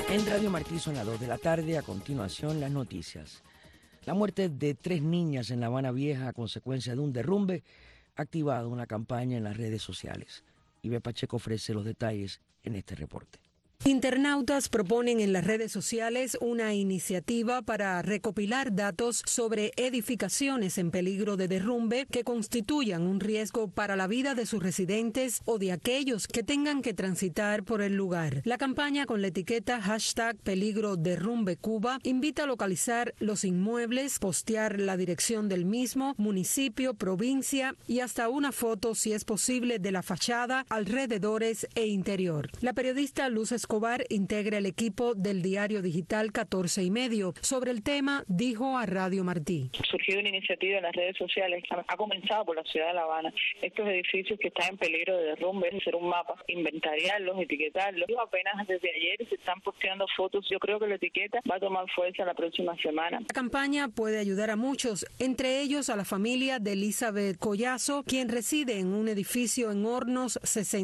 En Radio Martí son las 2 de la tarde, a continuación las noticias. La muerte de 3 niñas en La Habana Vieja a consecuencia de un derrumbe ha activado una campaña en las redes sociales. Ibe Pacheco ofrece los detalles en este reporte. Internautas proponen en las redes sociales una iniciativa para recopilar datos sobre edificaciones en peligro de derrumbe que constituyan un riesgo para la vida de sus residentes o de aquellos que tengan que transitar por el lugar. La campaña, con la etiqueta #PeligroDerrumbeCuba, invita a localizar los inmuebles, postear la dirección del mismo, municipio, provincia y hasta una foto, si es posible, de la fachada, alrededores e interior. La periodista Luz Escobar integra el equipo del diario digital 14 y medio. Sobre el tema, dijo a Radio Martí. Surgió una iniciativa en las redes sociales, ha comenzado por la ciudad de La Habana. Estos edificios que están en peligro de derrumbe, es hacer un mapa, inventariarlos, etiquetarlos. Apenas desde ayer se están posteando fotos. Yo creo que la etiqueta va a tomar fuerza la próxima semana. La campaña puede ayudar a muchos, entre ellos a la familia de Elizabeth Collazo, quien reside en un edificio en Hornos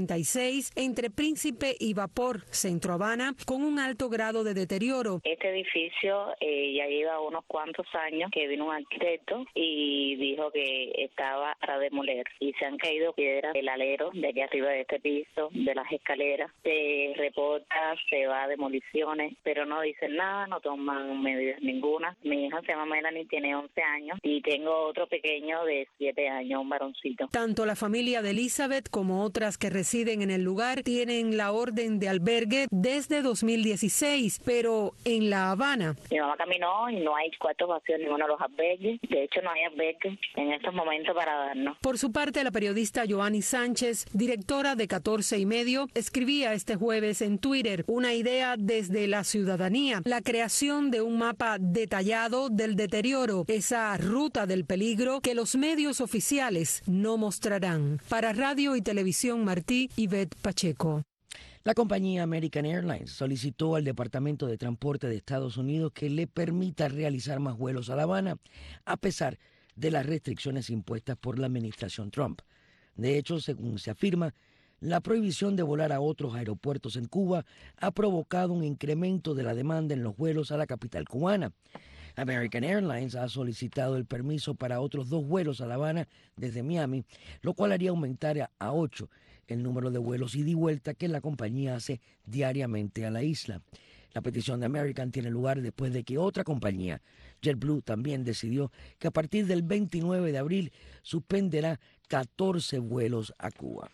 66, entre Príncipe y Vapor, Centro Habana, con un alto grado de deterioro. Este edificio ya lleva unos cuantos años que vino un arquitecto y dijo que estaba para demoler y se han caído piedras del alero de aquí arriba de este piso, de las escaleras. Se reporta, se va a demoliciones, pero no dicen nada, no toman medidas ninguna. Mi hija se llama Melanie, tiene 11 años y tengo otro pequeño de 7 años, un varoncito. Tanto la familia de Elizabeth como otras que residen en el lugar tienen la orden de albergue desde 2016, pero en La Habana. Mi mamá caminó y no hay cuartos vacíos en ninguno de los albergues. De hecho, no hay albergues en estos momentos para darnos. Por su parte, la periodista Joanny Sánchez, directora de 14 y medio, escribía este jueves en Twitter una idea desde la ciudadanía, la creación de un mapa detallado del deterioro, esa ruta del peligro que los medios oficiales no mostrarán. Para Radio y Televisión Martí, Ivette Pacheco. La compañía American Airlines solicitó al Departamento de Transporte de Estados Unidos que le permita realizar más vuelos a La Habana, a pesar de las restricciones impuestas por la administración Trump. De hecho, según se afirma, la prohibición de volar a otros aeropuertos en Cuba ha provocado un incremento de la demanda en los vuelos a la capital cubana. American Airlines ha solicitado el permiso para otros 2 vuelos a La Habana desde Miami, lo cual haría aumentar a 8 el número de vuelos ida y vuelta que la compañía hace diariamente a la isla. La petición de American tiene lugar después de que otra compañía, JetBlue, también decidió que a partir del 29 de abril suspenderá 14 vuelos a Cuba.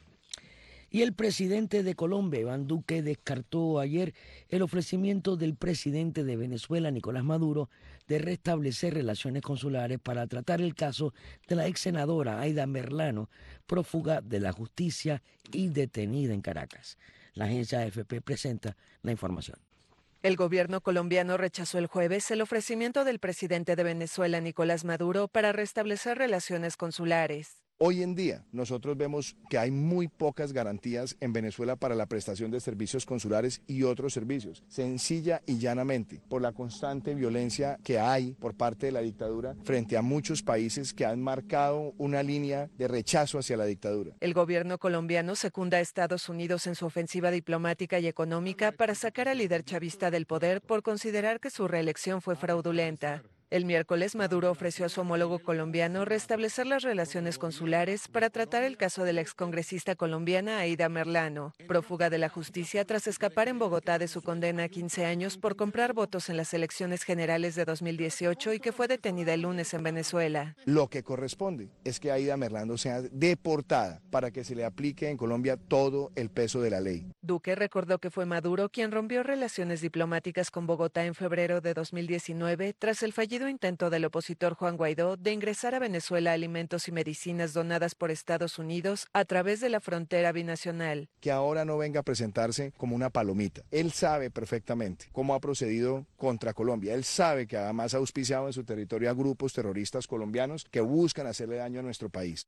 Y el presidente de Colombia, Iván Duque, descartó ayer el ofrecimiento del presidente de Venezuela, Nicolás Maduro, de restablecer relaciones consulares para tratar el caso de la ex senadora Aida Merlano, prófuga de la justicia y detenida en Caracas. La agencia AFP presenta la información. El gobierno colombiano rechazó el jueves el ofrecimiento del presidente de Venezuela, Nicolás Maduro, para restablecer relaciones consulares. Hoy en día nosotros vemos que hay muy pocas garantías en Venezuela para la prestación de servicios consulares y otros servicios, sencilla y llanamente por la constante violencia que hay por parte de la dictadura frente a muchos países que han marcado una línea de rechazo hacia la dictadura. El gobierno colombiano secunda a Estados Unidos en su ofensiva diplomática y económica para sacar al líder chavista del poder por considerar que su reelección fue fraudulenta. El miércoles, Maduro ofreció a su homólogo colombiano restablecer las relaciones consulares para tratar el caso de la excongresista colombiana Aida Merlano, prófuga de la justicia tras escapar en Bogotá de su condena a 15 años por comprar votos en las elecciones generales de 2018 y que fue detenida el lunes en Venezuela. Lo que corresponde es que Aida Merlano sea deportada para que se le aplique en Colombia todo el peso de la ley. Duque recordó que fue Maduro quien rompió relaciones diplomáticas con Bogotá en febrero de 2019 tras el fallido intento del opositor Juan Guaidó de ingresar a Venezuela alimentos y medicinas donadas por Estados Unidos a través de la frontera binacional. Que ahora no venga a presentarse como una palomita. Él sabe perfectamente cómo ha procedido contra Colombia. Él sabe que además ha auspiciado en su territorio a grupos terroristas colombianos que buscan hacerle daño a nuestro país.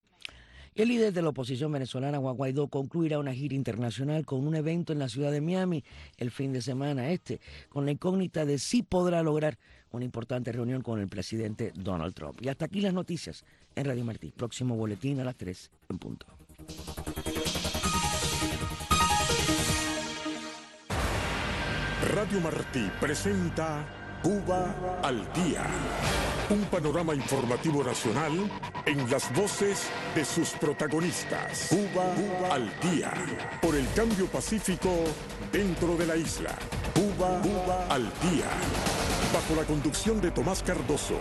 El líder de la oposición venezolana, Juan Guaidó, concluirá una gira internacional con un evento en la ciudad de Miami el fin de semana con la incógnita de si podrá lograr una importante reunión con el presidente Donald Trump. Y hasta aquí las noticias en Radio Martí. Próximo boletín a las 3 en punto. Radio Radio Martí presenta Cuba al Día. Un panorama informativo nacional en las voces de sus protagonistas. Cuba al Día. Por el cambio pacífico dentro de la isla. Cuba al Día. Bajo la conducción de Tomás Cardoso.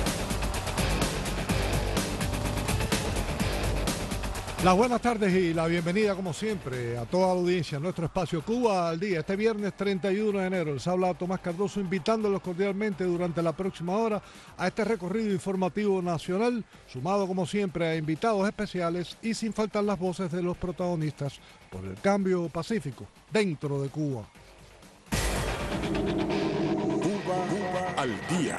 Las buenas tardes y la bienvenida, como siempre, a toda la audiencia a nuestro espacio Cuba al Día. Este viernes 31 de enero les habla Tomás Cardoso, invitándolos cordialmente durante la próxima hora a este recorrido informativo nacional, sumado como siempre a invitados especiales y sin faltar las voces de los protagonistas por el cambio pacífico dentro de Cuba. Cuba al Día.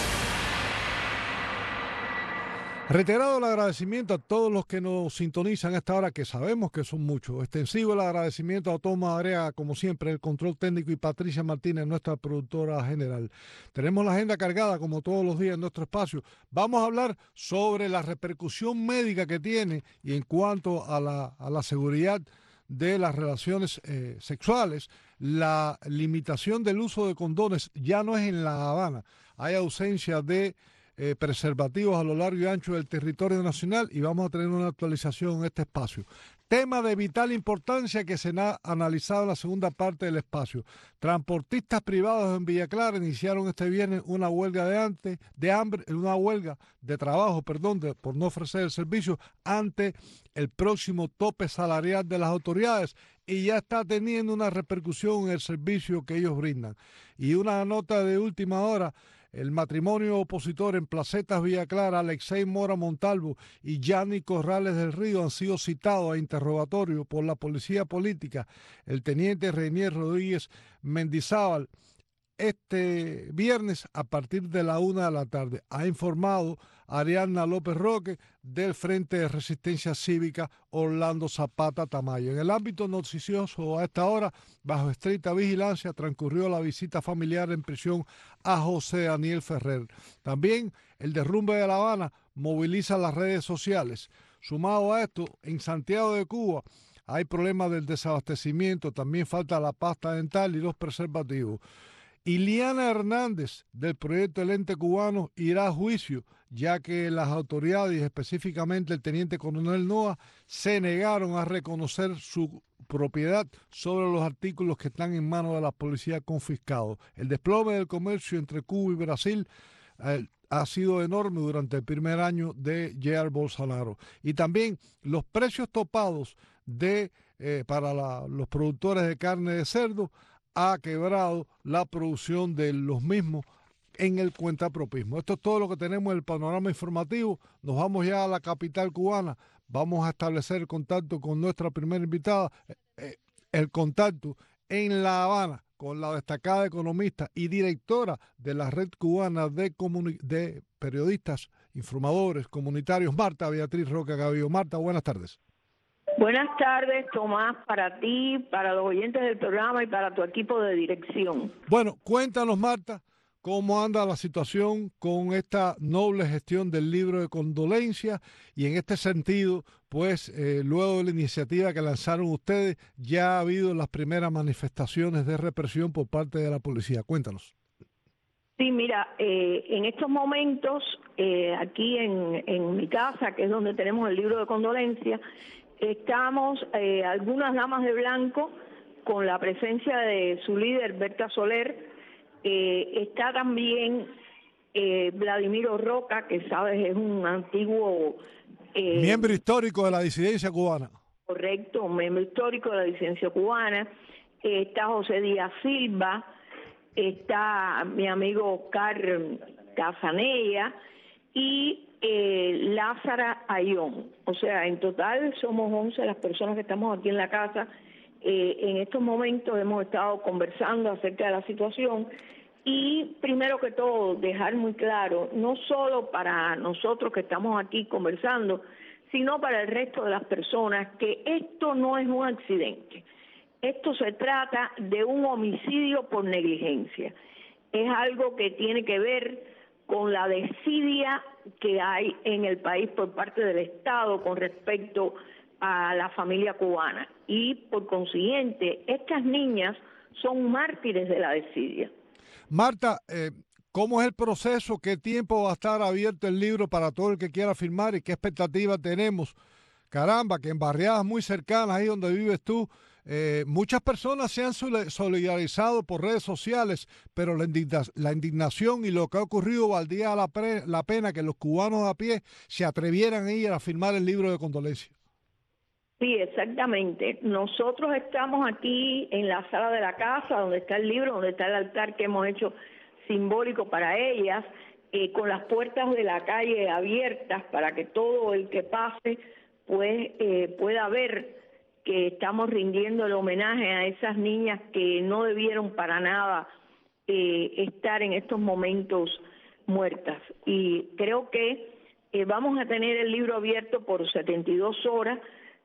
Reiterado el agradecimiento a todos los que nos sintonizan a esta hora, que sabemos que son muchos. Extensivo el agradecimiento a Tomás Area, como siempre, el control técnico, y Patricia Martínez, nuestra productora general. Tenemos la agenda cargada, como todos los días en nuestro espacio. Vamos a hablar sobre la repercusión médica que tiene y en cuanto a la seguridad de las relaciones sexuales. La limitación del uso de condones ya no es en La Habana. Hay ausencia de preservativos a lo largo y ancho del territorio nacional y vamos a tener una actualización en este espacio. Tema de vital importancia que se ha analizado en la segunda parte del espacio. Transportistas privados en Villa Clara iniciaron este viernes una huelga una huelga de trabajo, por no ofrecer el servicio ante el próximo tope salarial de las autoridades, y ya está teniendo una repercusión en el servicio que ellos brindan. Y una nota de última hora: el matrimonio opositor en Placetas Villa Clara, Alexei Mora Montalvo y Yanni Corrales del Río, han sido citados a interrogatorio por la policía política. El teniente Reinier Rodríguez Mendizábal, este viernes a partir de la 1 de la tarde, ha informado Ariadna López Roque del Frente de Resistencia Cívica Orlando Zapata Tamayo. En el ámbito noticioso, a esta hora, bajo estricta vigilancia, transcurrió la visita familiar en prisión a José Daniel Ferrer. También el derrumbe de La Habana moviliza las redes sociales. Sumado a esto, en Santiago de Cuba hay problemas del desabastecimiento, también falta la pasta dental y los preservativos. Iliana Hernández, del proyecto El Ente Cubano, irá a juicio, ya que las autoridades, específicamente el teniente coronel Noa, se negaron a reconocer su propiedad sobre los artículos que están en manos de la policía confiscados. El desplome del comercio entre Cuba y Brasil ha sido enorme durante el primer año de Jair Bolsonaro. Y también los precios topados para los productores de carne de cerdo ha quebrado la producción de los mismos en el cuentapropismo. Esto es todo lo que tenemos en el panorama informativo. Nos vamos ya a la capital cubana. Vamos a establecer el contacto con nuestra primera invitada, el contacto en La Habana con la destacada economista y directora de la Red Cubana de Periodistas, Informadores Comunitarios, Marta Beatriz Roca Gavillo. Marta, buenas tardes. Buenas tardes, Tomás, para ti, para los oyentes del programa y para tu equipo de dirección. Bueno, cuéntanos, Marta, cómo anda la situación con esta noble gestión del libro de condolencias, y en este sentido, pues, luego de la iniciativa que lanzaron ustedes, ya ha habido las primeras manifestaciones de represión por parte de la policía. Cuéntanos. Sí, mira, en estos momentos, aquí en mi casa, que es donde tenemos el libro de condolencias, estamos algunas damas de blanco con la presencia de su líder, Berta Soler. Está también Vladimiro Roca, que sabes es un antiguo... miembro histórico de la disidencia cubana. Correcto, un miembro histórico de la disidencia cubana. Está José Díaz Silva, está mi amigo Oscar Casanella y Lázara Ayón. O sea, en total somos 11 las personas que estamos aquí en la casa. En estos momentos hemos estado conversando acerca de la situación y, primero que todo, dejar muy claro, no solo para nosotros que estamos aquí conversando, sino para el resto de las personas, que esto no es un accidente. Esto se trata de un homicidio por negligencia. Es algo que tiene que ver con la desidia que hay en el país por parte del Estado con respecto a la familia cubana. Y por consiguiente, estas niñas son mártires de la desidia. Marta, ¿cómo es el proceso? ¿Qué tiempo va a estar abierto el libro para todo el que quiera firmar y qué expectativas tenemos? Caramba, que en barriadas muy cercanas, ahí donde vives tú, muchas personas se han solidarizado por redes sociales, pero la indignación y lo que ha ocurrido valdría la pena que los cubanos a pie se atrevieran a ir a firmar el libro de condolencia. Sí, exactamente. Nosotros estamos aquí en la sala de la casa, donde está el libro, donde está el altar que hemos hecho simbólico para ellas, con las puertas de la calle abiertas para que todo el que pase pues pueda ver que estamos rindiendo el homenaje a esas niñas que no debieron para nada estar en estos momentos muertas. Y creo que vamos a tener el libro abierto por 72 horas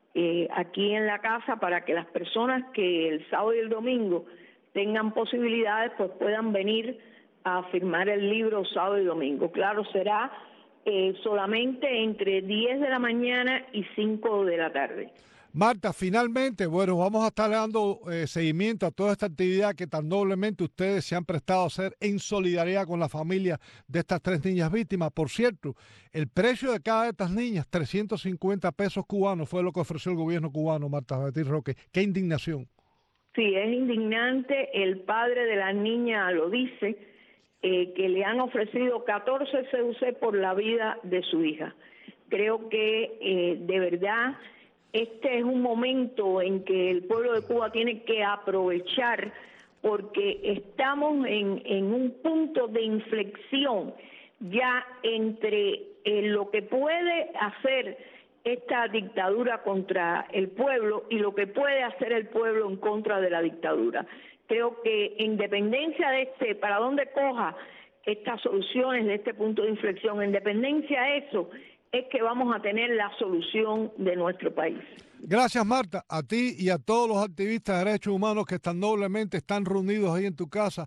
aquí en la casa para que las personas que el sábado y el domingo tengan posibilidades pues puedan venir a firmar el libro sábado y domingo. Claro, será solamente entre 10 de la mañana y 5 de la tarde. Marta, finalmente, bueno, vamos a estar dando seguimiento a toda esta actividad que tan noblemente ustedes se han prestado a hacer en solidaridad con la familia de estas 3 niñas víctimas. Por cierto, el precio de cada de estas niñas, 350 pesos cubanos, fue lo que ofreció el gobierno cubano, Marta Beatriz Roque. ¡Qué indignación! Sí, es indignante. El padre de la niña lo dice, que le han ofrecido 14 CUC por la vida de su hija. Creo que de verdad este es un momento en que el pueblo de Cuba tiene que aprovechar, porque estamos en un punto de inflexión ya entre lo que puede hacer esta dictadura contra el pueblo y lo que puede hacer el pueblo en contra de la dictadura. Creo que en dependencia de para dónde coja estas soluciones de este punto de inflexión, en dependencia de eso, es que vamos a tener la solución de nuestro país. Gracias, Marta, a ti y a todos los activistas de derechos humanos que tan noblemente están reunidos ahí en tu casa,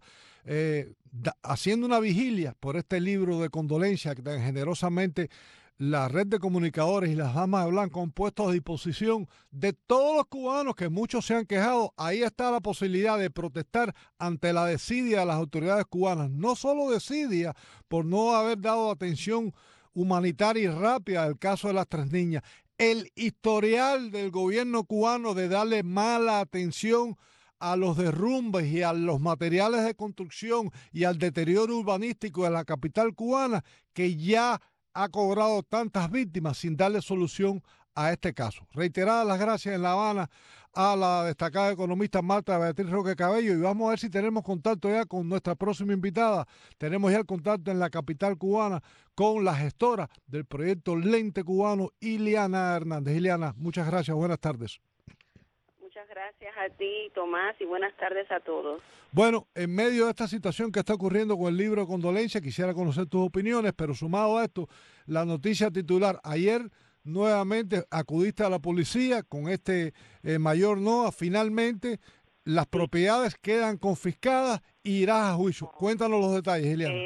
haciendo una vigilia por este libro de condolencia que tan generosamente la red de comunicadores y las damas de blanco han puesto a disposición de todos los cubanos, que muchos se han quejado. Ahí está la posibilidad de protestar ante la desidia de las autoridades cubanas, no solo desidia por no haber dado atención humanitaria y rápida al caso de las 3 niñas, el historial del gobierno cubano de darle mala atención a los derrumbes y a los materiales de construcción y al deterioro urbanístico de la capital cubana, que ya ha cobrado tantas víctimas sin darle solución a este caso. Reiteradas las gracias en La Habana a la destacada economista Marta Beatriz Roque Cabello, y vamos a ver si tenemos contacto ya con nuestra próxima invitada. Tenemos ya el contacto en la capital cubana con la gestora del proyecto Lente Cubano, Ileana Hernández. Ileana, muchas gracias, buenas tardes. Muchas gracias a ti, Tomás, y buenas tardes a todos. Bueno, en medio de esta situación que está ocurriendo con el libro de condolencia, quisiera conocer tus opiniones, pero sumado a esto, la noticia titular: ayer nuevamente acudiste a la policía con este mayor Noa, finalmente las propiedades quedan confiscadas y irás a juicio. Cuéntanos los detalles, Ileana.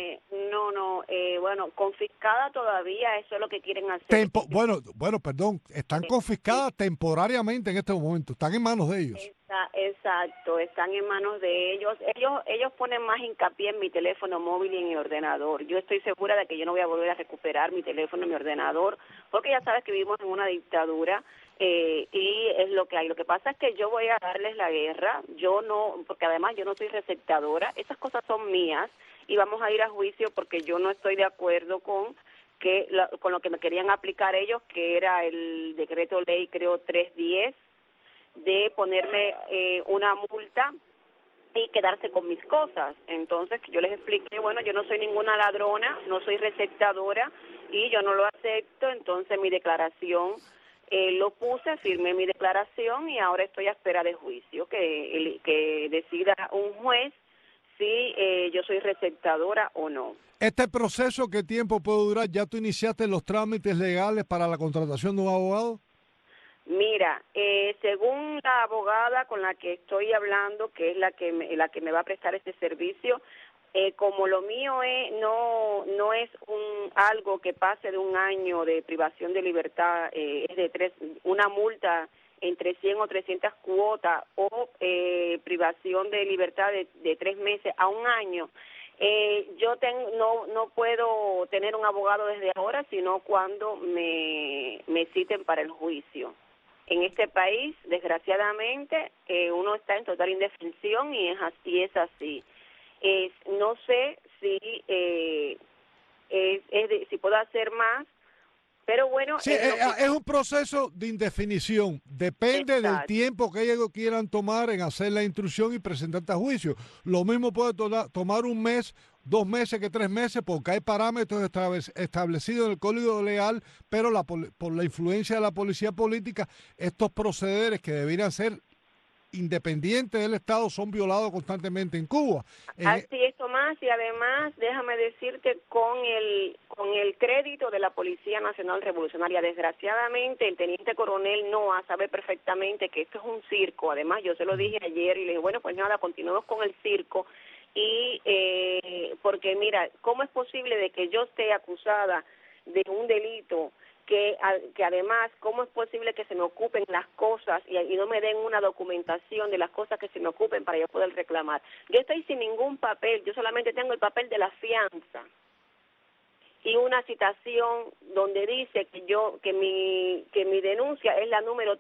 Bueno, confiscada todavía, eso es lo que quieren hacer. Perdón, están confiscadas temporariamente en este momento, están en manos de ellos. Exacto, están en manos de ellos. Ellos ponen más hincapié en mi teléfono móvil y en mi ordenador. Yo estoy segura de que yo no voy a volver a recuperar mi teléfono y mi ordenador, porque ya sabes que vivimos en una dictadura. Y es lo que hay. Lo que pasa es que yo voy a darles la guerra, yo no, porque además yo no soy receptadora, esas cosas son mías, y vamos a ir a juicio porque yo no estoy de acuerdo con lo que me querían aplicar ellos, que era el decreto ley, creo, 310, de ponerme una multa y quedarse con mis cosas. Entonces yo les expliqué, bueno, yo no soy ninguna ladrona, no soy receptadora y yo no lo acepto. Entonces mi declaración lo puse, firmé mi declaración y ahora estoy a espera de juicio, que decida un juez si yo soy receptadora o no. ¿Este proceso qué tiempo puede durar? ¿Ya tú iniciaste los trámites legales para la contratación de un abogado? Mira, según la abogada con la que estoy hablando, que es la que me va a prestar este servicio, como lo mío no es algo que pase de 1 año de privación de libertad, es de una multa entre 100 o 300 cuotas o privación de libertad de 3 meses a 1 año, no puedo tener un abogado desde ahora, sino cuando me citen para el juicio. En este país, desgraciadamente, uno está en total indefensión y es así. No sé si puedo hacer más, pero bueno... Sí, es un proceso de indefinición. Depende del tiempo que ellos quieran tomar en hacer la instrucción y presentarte a juicio. Lo mismo puede tomar 1 mes, 2 meses que 3 meses, porque hay parámetros establecidos en el Código Legal, pero por la influencia de la policía política, estos procederes que deberían ser independientes del Estado son violados constantemente en Cuba. Así es, Tomás, y además déjame decirte con el crédito de la Policía Nacional Revolucionaria, desgraciadamente el teniente coronel Noa sabe perfectamente que esto es un circo. Además yo se lo dije ayer y le dije, bueno, pues nada, continuemos con el circo. Y porque mira, ¿cómo es posible de que yo esté acusada de un delito que además, ¿cómo es posible que se me ocupen las cosas y no me den una documentación de las cosas que se me ocupen para yo poder reclamar? Yo estoy sin ningún papel, yo solamente tengo el papel de la fianza y una citación donde dice que mi denuncia es la número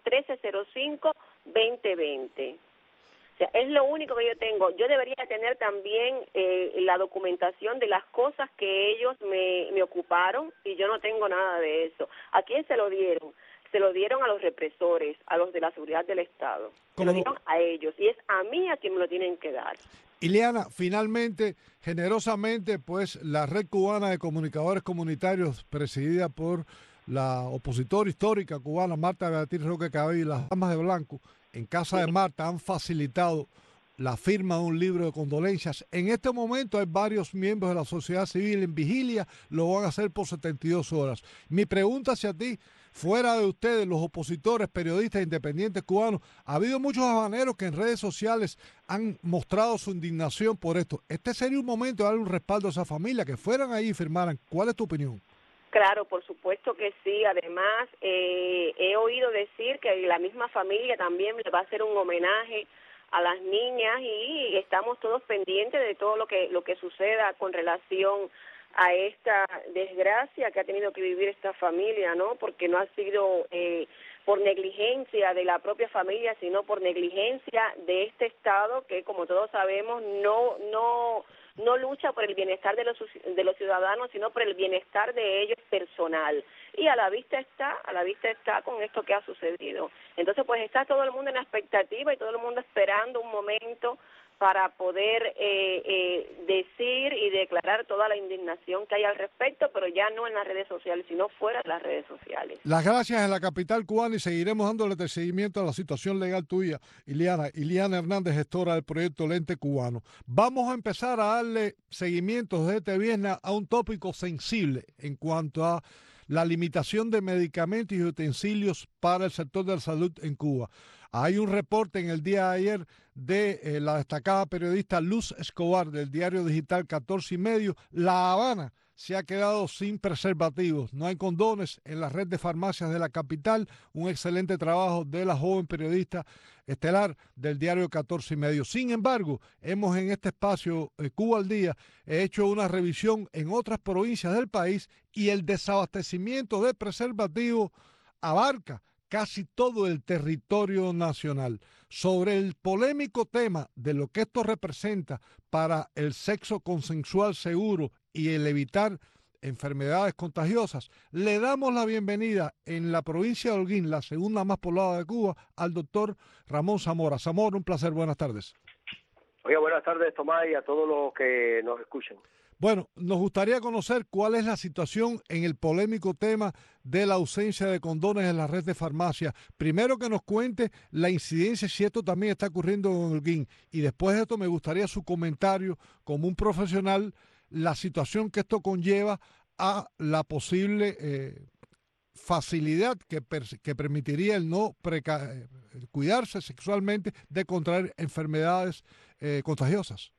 1305-2020. O sea, es lo único que yo tengo. Yo debería tener también la documentación de las cosas que ellos me ocuparon y yo no tengo nada de eso. ¿A quién se lo dieron? Se lo dieron a los represores, a los de la seguridad del Estado. Se lo dieron a ellos y es a mí a quien me lo tienen que dar. Ileana, finalmente, generosamente, pues la Red Cubana de Comunicadores Comunitarios, presidida por la opositora histórica cubana Marta Beatriz Roque Cabello y las Damas de Blanco, en casa de Marta han facilitado la firma de un libro de condolencias. En este momento hay varios miembros de la sociedad civil en vigilia, lo van a hacer por 72 horas. Mi pregunta hacia ti, fuera de ustedes, los opositores, periodistas independientes cubanos, ha habido muchos habaneros que en redes sociales han mostrado su indignación por esto. Este sería un momento de darle un respaldo a esa familia, que fueran ahí y firmaran. ¿Cuál es tu opinión? Claro, por supuesto que sí. Además, he oído decir que la misma familia también le va a hacer un homenaje a las niñas y estamos todos pendientes de todo lo que suceda con relación a esta desgracia que ha tenido que vivir esta familia, ¿no? Porque no ha sido por negligencia de la propia familia, sino por negligencia de este Estado que, como todos sabemos, no lucha por el bienestar de los ciudadanos, sino por el bienestar de ellos personal. Y a la vista está con esto que ha sucedido. Entonces, pues está todo el mundo en expectativa y todo el mundo esperando un momento para poder decir y declarar toda la indignación que hay al respecto, pero ya no en las redes sociales, sino fuera de las redes sociales. Las gracias en la capital cubana y seguiremos dándole seguimiento a la situación legal tuya, Ileana Hernández, gestora del proyecto Lente Cubano. Vamos a empezar a darle seguimiento desde este viernes a un tópico sensible en cuanto a la limitación de medicamentos y utensilios para el sector de la salud en Cuba. Hay un reporte en el día de ayer de la destacada periodista Luz Escobar del diario digital 14 y medio. La Habana se ha quedado sin preservativos. No hay condones en la red de farmacias de la capital. Un excelente trabajo de la joven periodista estelar del diario 14 y medio. Sin embargo, hemos en este espacio Cuba al Día hecho una revisión en otras provincias del país y el desabastecimiento de preservativos abarca casi todo el territorio nacional. Sobre el polémico tema de lo que esto representa para el sexo consensual seguro y el evitar enfermedades contagiosas, le damos la bienvenida en la provincia de Holguín, la segunda más poblada de Cuba, al doctor Ramón Zamora. Zamora, un placer, buenas tardes. Oiga, buenas tardes, Tomás, y a todos los que nos escuchan. Bueno, nos gustaría conocer cuál es la situación en el polémico tema de la ausencia de condones en la red de farmacias. Primero que nos cuente la incidencia, si esto también está ocurriendo en Holguín. Y después de esto me gustaría su comentario como un profesional, la situación que esto conlleva a la posible facilidad que permitiría el no cuidarse sexualmente de contraer enfermedades contagiosas.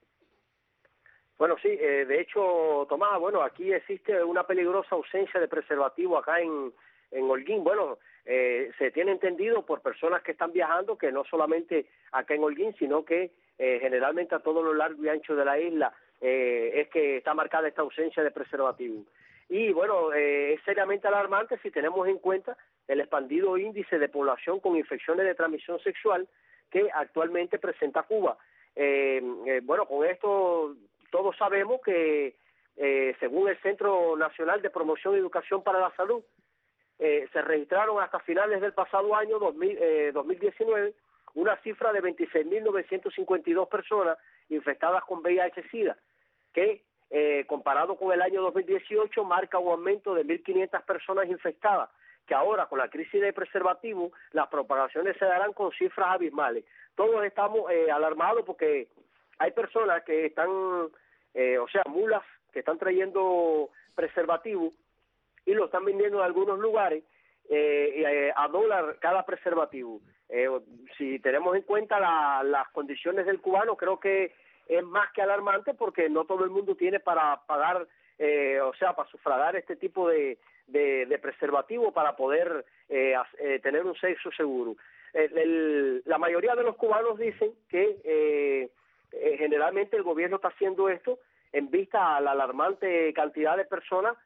Bueno, sí, de hecho, Tomás, bueno, aquí existe una peligrosa ausencia de preservativo acá en Holguín. Bueno, se tiene entendido por personas que están viajando que no solamente acá en Holguín, sino que generalmente a todo lo largo y ancho de la isla es que está marcada esta ausencia de preservativo. Y bueno, es seriamente alarmante si tenemos en cuenta el expandido índice de población con infecciones de transmisión sexual que actualmente presenta Cuba. Bueno, con esto todos sabemos que según el Centro Nacional de Promoción y Educación para la Salud, se registraron hasta finales del pasado año 2019 una cifra de 26.952 personas infectadas con VIH-Sida, que comparado con el año 2018 marca un aumento de 1.500 personas infectadas, que ahora con la crisis de preservativo las propagaciones se darán con cifras abismales. Todos estamos alarmados porque hay personas que están, mulas que están trayendo preservativo y lo están vendiendo en algunos lugares a $1 cada preservativo. Si tenemos en cuenta las condiciones del cubano, creo que es más que alarmante porque no todo el mundo tiene para pagar, para sufragar este tipo de preservativo para poder tener un sexo seguro. La mayoría de los cubanos dicen que generalmente el gobierno está haciendo esto en vista a la alarmante cantidad de personas,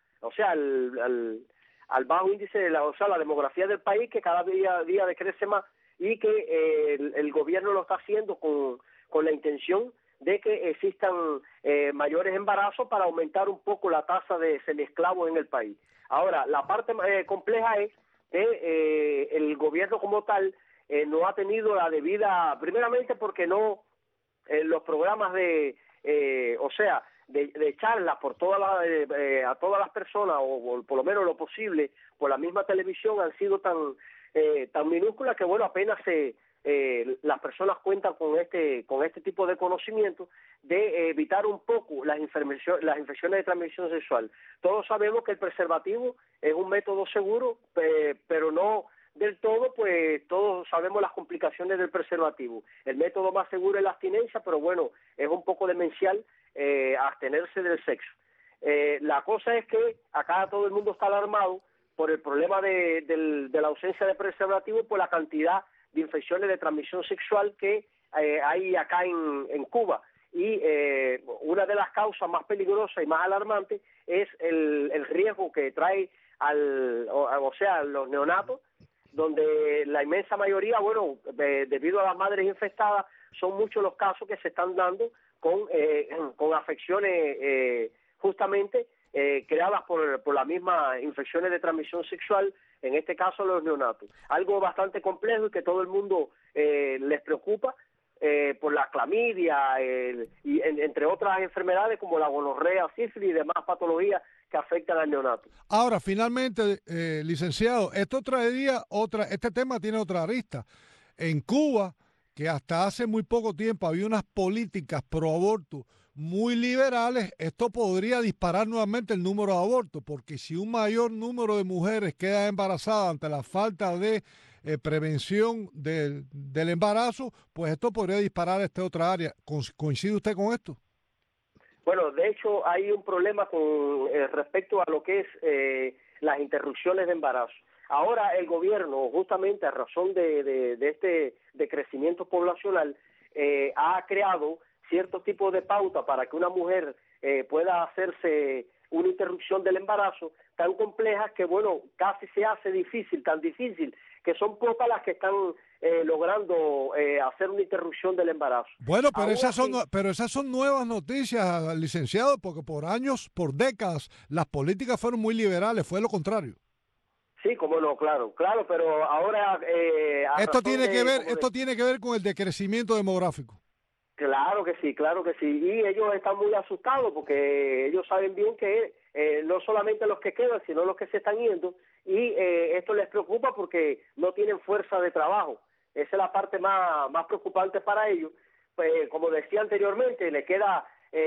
al bajo índice de la demografía del país, que cada día decrece más, y que el gobierno lo está haciendo con la intención de que existan mayores embarazos para aumentar un poco la tasa de semiesclavos en el país. Ahora, la parte compleja es que el gobierno como tal no ha tenido la debida, primeramente porque no los programas de charlas por a todas las personas, o por lo menos lo posible, por la misma televisión, han sido tan minúsculas que, bueno, apenas las personas cuentan con este tipo de conocimiento de evitar un poco las infecciones de transmisión sexual. Todos sabemos que el preservativo es un método seguro, pero no del todo, pues todos sabemos las complicaciones del preservativo. El método más seguro es la abstinencia, pero bueno, es un poco demencial abstenerse del sexo. La cosa es que acá todo el mundo está alarmado por el problema de la ausencia de preservativo, por la cantidad de infecciones de transmisión sexual que hay acá en Cuba. Y una de las causas más peligrosas y más alarmantes es el riesgo que trae los neonatos, donde la inmensa mayoría, debido a las madres infectadas, son muchos los casos que se están dando con afecciones justamente creadas por las mismas infecciones de transmisión sexual, en este caso los neonatos. Algo bastante complejo y que todo el mundo les preocupa por la clamidia y entre otras enfermedades como la gonorrea, sífilis y demás patologías que afectan al neonato. Ahora, finalmente, licenciado, este tema tiene otra arista. En Cuba, que hasta hace muy poco tiempo había unas políticas pro aborto muy liberales, esto podría disparar nuevamente el número de abortos, porque si un mayor número de mujeres queda embarazadas ante la falta de prevención del embarazo, pues esto podría disparar esta otra área. ¿Coincide usted con esto? Bueno, de hecho hay un problema con respecto a lo que es las interrupciones de embarazo. Ahora el gobierno, justamente a razón de este decrecimiento poblacional, ha creado ciertos tipos de pauta para que una mujer pueda hacerse una interrupción del embarazo tan complejas que, bueno, casi se hace tan difícil, que son pocas las que están logrando hacer una interrupción del embarazo. Bueno, pero esas son nuevas noticias, licenciado, porque por años, por décadas, las políticas fueron muy liberales, fue lo contrario. Sí, cómo no, claro, pero ahora... esto tiene que ver con el decrecimiento demográfico. Claro que sí, y ellos están muy asustados porque ellos saben bien que no solamente los que quedan, sino los que se están yendo, y esto les preocupa porque no tienen fuerza de trabajo. Esa es la parte más preocupante para ellos. Pues, como decía anteriormente, le queda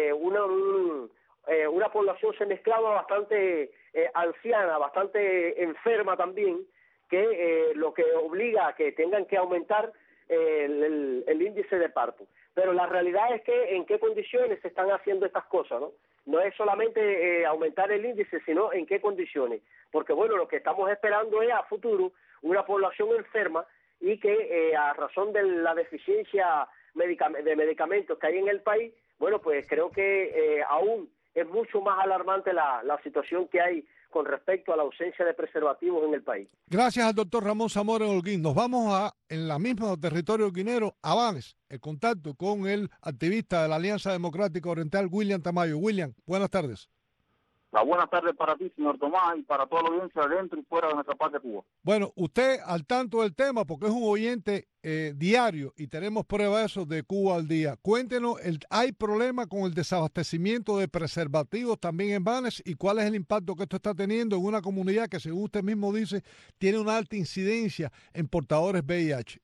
una población semesclava bastante anciana, bastante enferma también, que lo que obliga a que tengan que aumentar el índice de parto. Pero la realidad es que en qué condiciones se están haciendo estas cosas, ¿no? No es solamente aumentar el índice, sino en qué condiciones. Porque, bueno, lo que estamos esperando es a futuro una población enferma y que a razón de la deficiencia de medicamentos que hay en el país, bueno, pues creo que aún es mucho más alarmante la situación que hay con respecto a la ausencia de preservativos en el país. Gracias al doctor Ramón Zamora Holguín. Nos vamos en la misma territorio holguinero, a Banes, el contacto con el activista de la Alianza Democrática Oriental, William Tamayo. William, buenas tardes. Buenas tardes para ti, señor Tomás, y para toda la audiencia dentro y fuera de nuestra parte de Cuba. Bueno, usted al tanto del tema, porque es un oyente diario y tenemos pruebas de eso de Cuba al día. Cuéntenos, ¿hay problema con el desabastecimiento de preservativos también en Banes? ¿Y cuál es el impacto que esto está teniendo en una comunidad que, según usted mismo dice, tiene una alta incidencia en portadores VIH?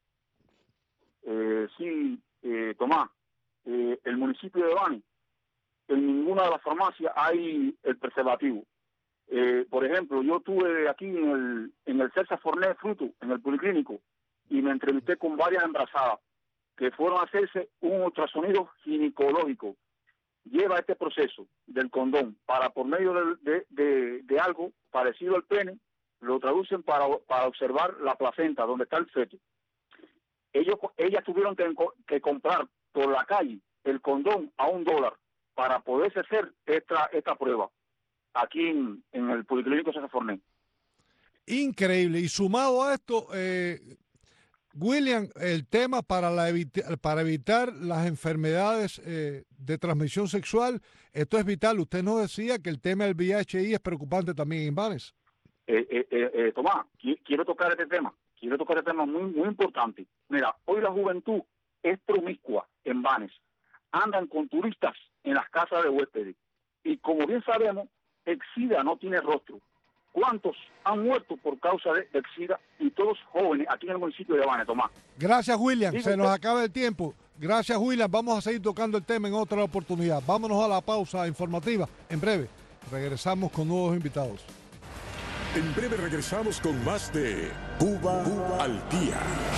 Sí, Tomás, el municipio de Banes, en ninguna de las farmacias hay el preservativo. Por ejemplo, yo estuve aquí en el César Forné Fruto, en el Policlínico, y me entrevisté con varias embarazadas que fueron a hacerse un ultrasonido ginecológico. Lleva este proceso del condón para, por medio de algo parecido al pene, lo traducen para observar la placenta, donde está el feto. Ellas tuvieron que comprar por la calle el condón a $1 para poderse hacer esta prueba aquí en el Policlínico César Forné. Increíble. Y sumado a esto, William, el tema para evitar las enfermedades de transmisión sexual, esto es vital. Usted nos decía que el tema del VIH es preocupante también en Banes. Tomás, quiero tocar este tema. Quiero tocar este tema muy, muy importante. Mira, hoy la juventud es promiscua en Banes. Andan con turistas en las casas de huéspedes. Y como bien sabemos, el SIDA no tiene rostro. ¿Cuántos han muerto por causa de SIDA? Y todos jóvenes aquí en el municipio de Banes, Tomás. Gracias, William. Se nos acaba el tiempo. Gracias, William. Vamos a seguir tocando el tema en otra oportunidad. Vámonos a la pausa informativa. En breve regresamos con nuevos invitados. En breve regresamos con más de Cuba al Día.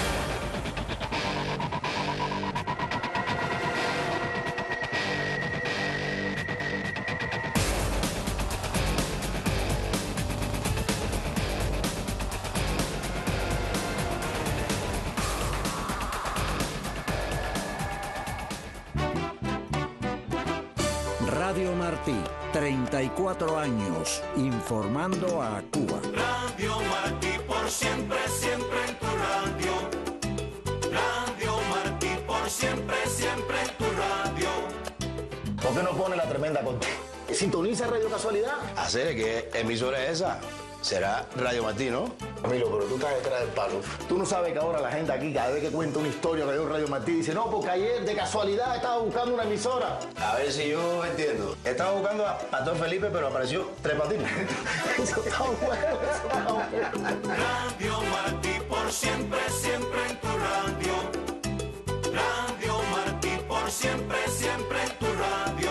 Radio Martí, 34 años, informando a Cuba. Radio Martí, por siempre, siempre en tu radio. Radio Martí, por siempre, siempre en tu radio. ¿Por qué no pone la tremenda contigo? ¿Sintoniza Radio Casualidad? Hacer ¿qué emisora es esa? Será Radio Martí, ¿no? Amigo, pero tú estás detrás del palo. Tú no sabes que ahora la gente aquí, cada vez que cuenta una historia que hay un Radio Martí, dice, no, porque ayer de casualidad estaba buscando una emisora. A ver si yo entiendo. Estaba buscando a Pastor Felipe, pero apareció Tres Patines. Eso está bueno, eso está bueno. Radio Martí, por siempre, siempre en tu radio. Radio Martí, por siempre, siempre en tu radio.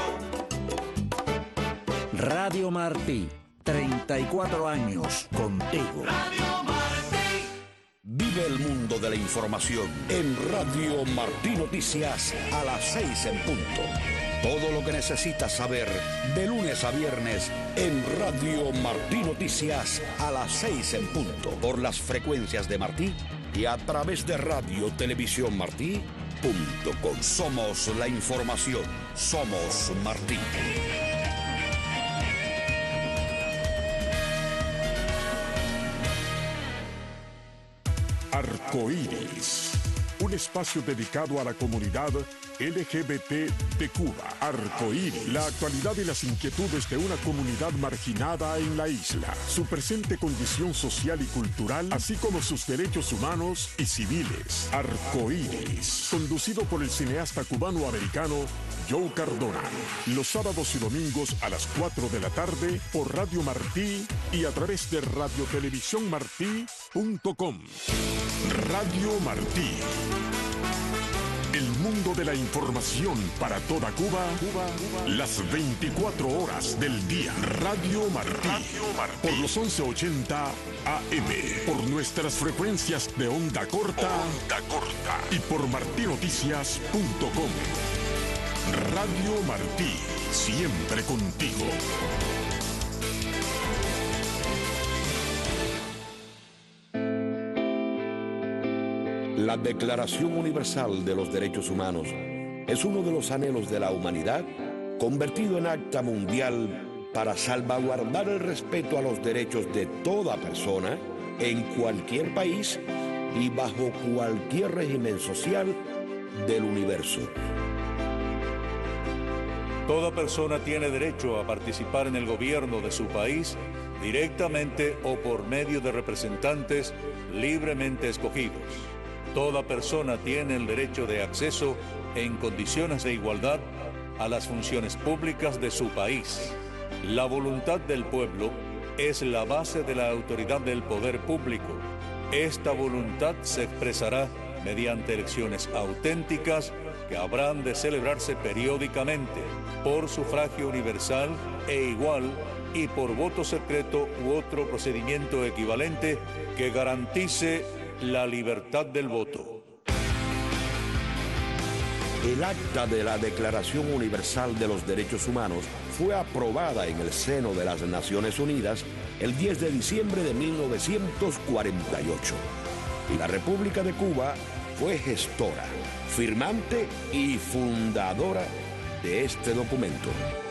Radio Martí, 34 años contigo. Radio Martí. Vive el mundo de la información en Radio Martí Noticias a las 6 en punto. Todo lo que necesitas saber de lunes a viernes en Radio Martí Noticias a las 6 en punto. Por las frecuencias de Martí y a través de Radio Televisión Martí.com. Somos la información. Somos Martí. Arcoíris, un espacio dedicado a la comunidad LGBT de Cuba. Arcoíris, la actualidad y las inquietudes de una comunidad marginada en la isla, su presente condición social y cultural, así como sus derechos humanos y civiles. Arcoíris, conducido por el cineasta cubano-americano Joe Cardona, los sábados y domingos a las 4 de la tarde por Radio Martí y a través de radiotelevisiónmartí.com. Radio Martí. El mundo de la información para toda Cuba, las 24 horas del día. Radio Martí. Por los 1180 AM. Por nuestras frecuencias de onda corta. Y por martinoticias.com. Radio Martí, siempre contigo. La Declaración Universal de los Derechos Humanos es uno de los anhelos de la humanidad convertido en acta mundial para salvaguardar el respeto a los derechos de toda persona en cualquier país y bajo cualquier régimen social del universo. Toda persona tiene derecho a participar en el gobierno de su país directamente o por medio de representantes libremente escogidos. Toda persona tiene el derecho de acceso en condiciones de igualdad a las funciones públicas de su país. La voluntad del pueblo es la base de la autoridad del poder público. Esta voluntad se expresará mediante elecciones auténticas que habrán de celebrarse periódicamente por sufragio universal e igual y por voto secreto u otro procedimiento equivalente que garantice la libertad del voto. El acta de la Declaración Universal de los Derechos Humanos fue aprobada en el seno de las Naciones Unidas el 10 de diciembre de 1948. Y la República de Cuba fue gestora, firmante y fundadora de este documento.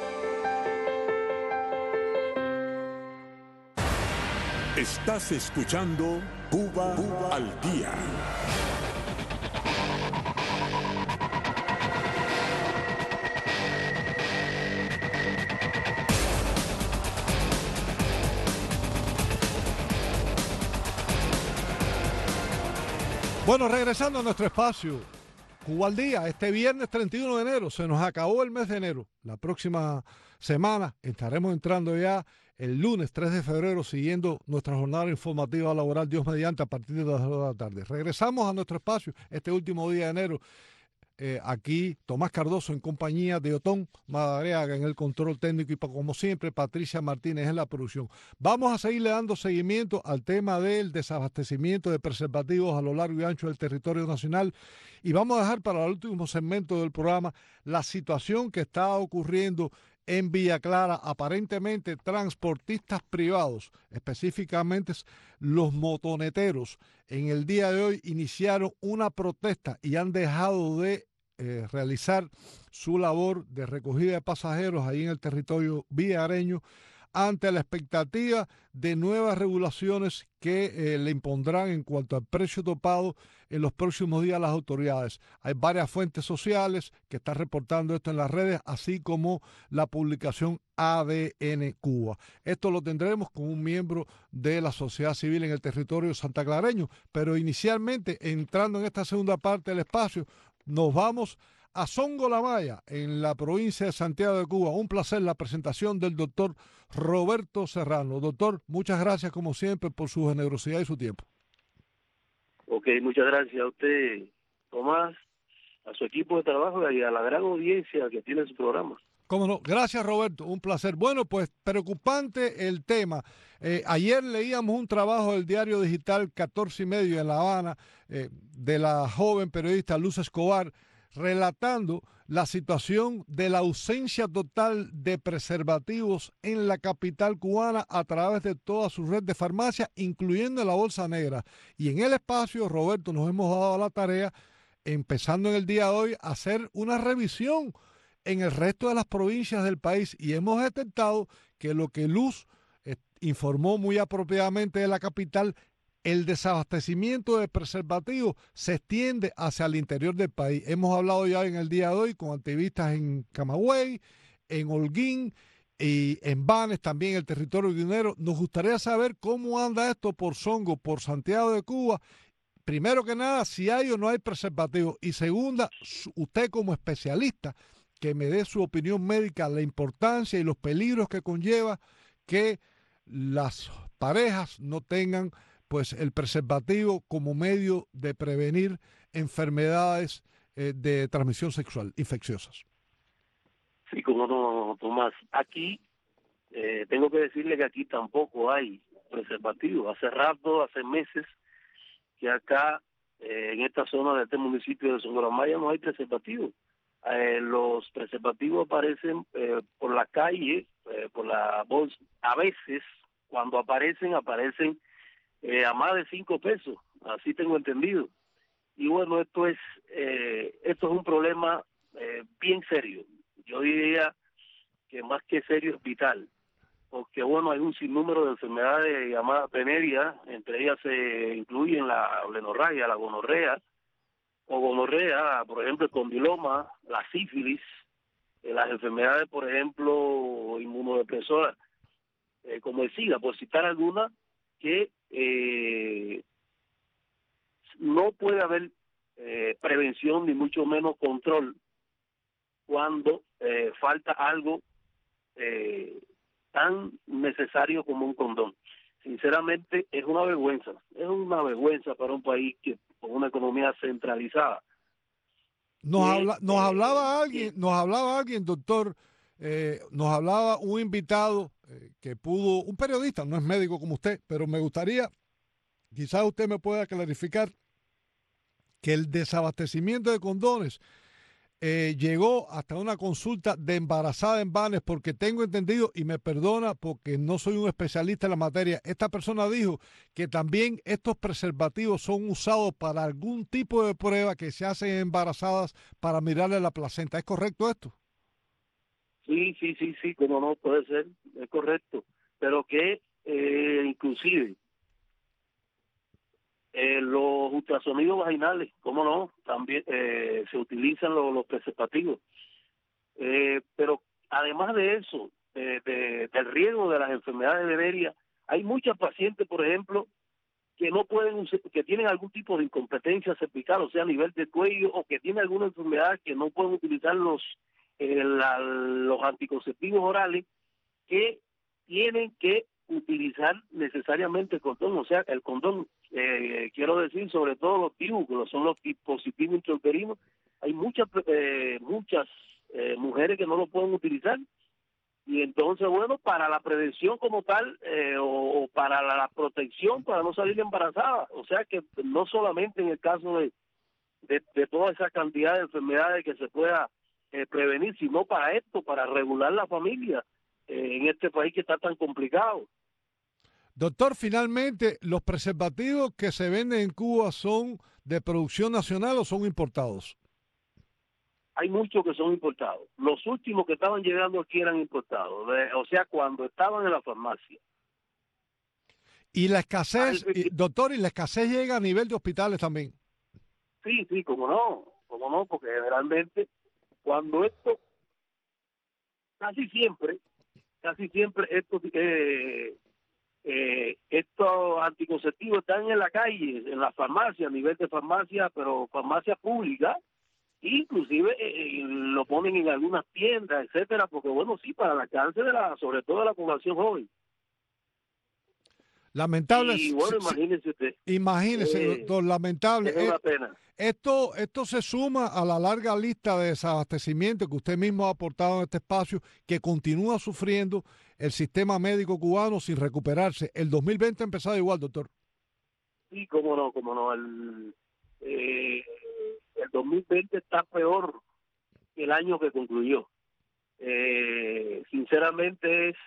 Estás escuchando Cuba al Día. Bueno, regresando a nuestro espacio, Cuba al Día, este viernes 31 de enero, se nos acabó el mes de enero. La próxima semana estaremos entrando ya el lunes 3 de febrero, siguiendo nuestra jornada informativa laboral, Dios mediante, a partir de las 2 de la tarde. Regresamos a nuestro espacio este último día de enero. Aquí Tomás Cardoso en compañía de Otón Madariaga en el control técnico y como siempre Patricia Martínez en la producción. Vamos a seguirle dando seguimiento al tema del desabastecimiento de preservativos a lo largo y ancho del territorio nacional y vamos a dejar para el último segmento del programa la situación que está ocurriendo en Villa Clara. Aparentemente transportistas privados, específicamente los motoneteros, en el día de hoy iniciaron una protesta y han dejado de realizar su labor de recogida de pasajeros ahí en el territorio villareño ante la expectativa de nuevas regulaciones que le impondrán en cuanto al precio topado en los próximos días las autoridades. Hay varias fuentes sociales que están reportando esto en las redes, así como la publicación ADN Cuba. Esto lo tendremos con un miembro de la sociedad civil en el territorio santaclareño, pero inicialmente, entrando en esta segunda parte del espacio, nos vamos a Songolamaya, en la provincia de Santiago de Cuba. Un placer la presentación del doctor Roberto Serrano. Doctor, muchas gracias como siempre por su generosidad y su tiempo. Ok, muchas gracias a usted, Tomás, a su equipo de trabajo y a la gran audiencia que tiene su programa. Cómo no, gracias Roberto, un placer. Bueno, pues preocupante el tema. Ayer leíamos un trabajo del diario digital 14 y medio en La Habana, de la joven periodista Luz Escobar, relatando la situación de la ausencia total de preservativos en la capital cubana a través de toda su red de farmacias, incluyendo la Bolsa Negra. Y en el espacio, Roberto, nos hemos dado la tarea, empezando en el día de hoy, a hacer una revisión en el resto de las provincias del país y hemos detectado que lo que Luz informó muy apropiadamente de la capital, el desabastecimiento de preservativos se extiende hacia el interior del país. Hemos hablado ya en el día de hoy con activistas en Camagüey, en Holguín y en Banes, también el territorio guinero. Nos gustaría saber cómo anda esto por Songo, por Santiago de Cuba. Primero que nada, si hay o no hay preservativos. Y segunda, usted como especialista, que me dé su opinión médica, la importancia y los peligros que conlleva que las parejas no tengan pues el preservativo como medio de prevenir enfermedades de transmisión sexual infecciosas. Sí, como no, Tomás. Aquí tengo que decirle que aquí tampoco hay preservativo. Hace rato, hace meses, que acá en esta zona de este municipio de Songolamaya no hay preservativo. Los preservativos aparecen por la calle, por la bolsa. A veces, cuando aparecen a más de 5 pesos, así tengo entendido. Y bueno, esto es un problema bien serio. Yo diría que más que serio es vital, porque bueno, hay un sinnúmero de enfermedades llamadas venéreas, entre ellas se incluyen la blenorragia, la gonorrea, o gonorrea, por ejemplo, el condiloma, la sífilis, las enfermedades, por ejemplo, inmunodepresoras, como el SIDA, por citar algunas, que no puede haber prevención ni mucho menos control cuando falta algo tan necesario como un condón. Sinceramente es una vergüenza para un país que con una economía centralizada. Nos hablaba alguien, doctor, nos hablaba un invitado un periodista, no es médico como usted, pero me gustaría, quizás usted me pueda clarificar que el desabastecimiento de condones llegó hasta una consulta de embarazada en Banes, porque tengo entendido, y me perdona porque no soy un especialista en la materia, esta persona dijo que también estos preservativos son usados para algún tipo de prueba que se hacen embarazadas para mirarle la placenta. ¿Es correcto esto? Sí, como no puede ser, es correcto, pero que inclusive los ultrasonidos vaginales, cómo no, también se utilizan los preservativos, pero además de eso, del riesgo de las enfermedades venéreas, hay muchas pacientes, por ejemplo, que no pueden, que tienen algún tipo de incompetencia cervical, o sea, a nivel de cuello, o que tienen alguna enfermedad que no pueden utilizar los anticonceptivos orales, que tienen que utilizar necesariamente el condón. O sea, el condón, quiero decir, sobre todo los DIU, que son los dispositivos intrauterinos, hay muchas mujeres que no lo pueden utilizar. Y entonces, bueno, para la prevención como tal, o para la protección, para no salir embarazada. O sea que no solamente en el caso de toda esa cantidad de enfermedades que se pueda prevenir, sino para esto, para regular la familia en este país que está tan complicado. Doctor, finalmente, ¿los preservativos que se venden en Cuba son de producción nacional o son importados? Hay muchos que son importados. Los últimos que estaban llegando aquí eran importados, o sea, cuando estaban en la farmacia. Y la escasez, doctor, ¿y la escasez llega a nivel de hospitales también? Sí, cómo no, porque generalmente cuando esto, casi siempre estos anticonceptivos están en la calle, en la farmacia, a nivel de farmacia, pero farmacia pública, inclusive lo ponen en algunas tiendas, etcétera, porque bueno, sí, para el alcance sobre todo de la población joven. Lamentable. Y bueno, imagínese usted. Imagínese, doctor, lamentable. Es una pena. Esto se suma a la larga lista de desabastecimiento que usted mismo ha aportado en este espacio, que continúa sufriendo el sistema médico cubano sin recuperarse. El 2020 ha empezado igual, doctor. Sí, cómo no. El 2020 está peor que el año que concluyó. Sinceramente es,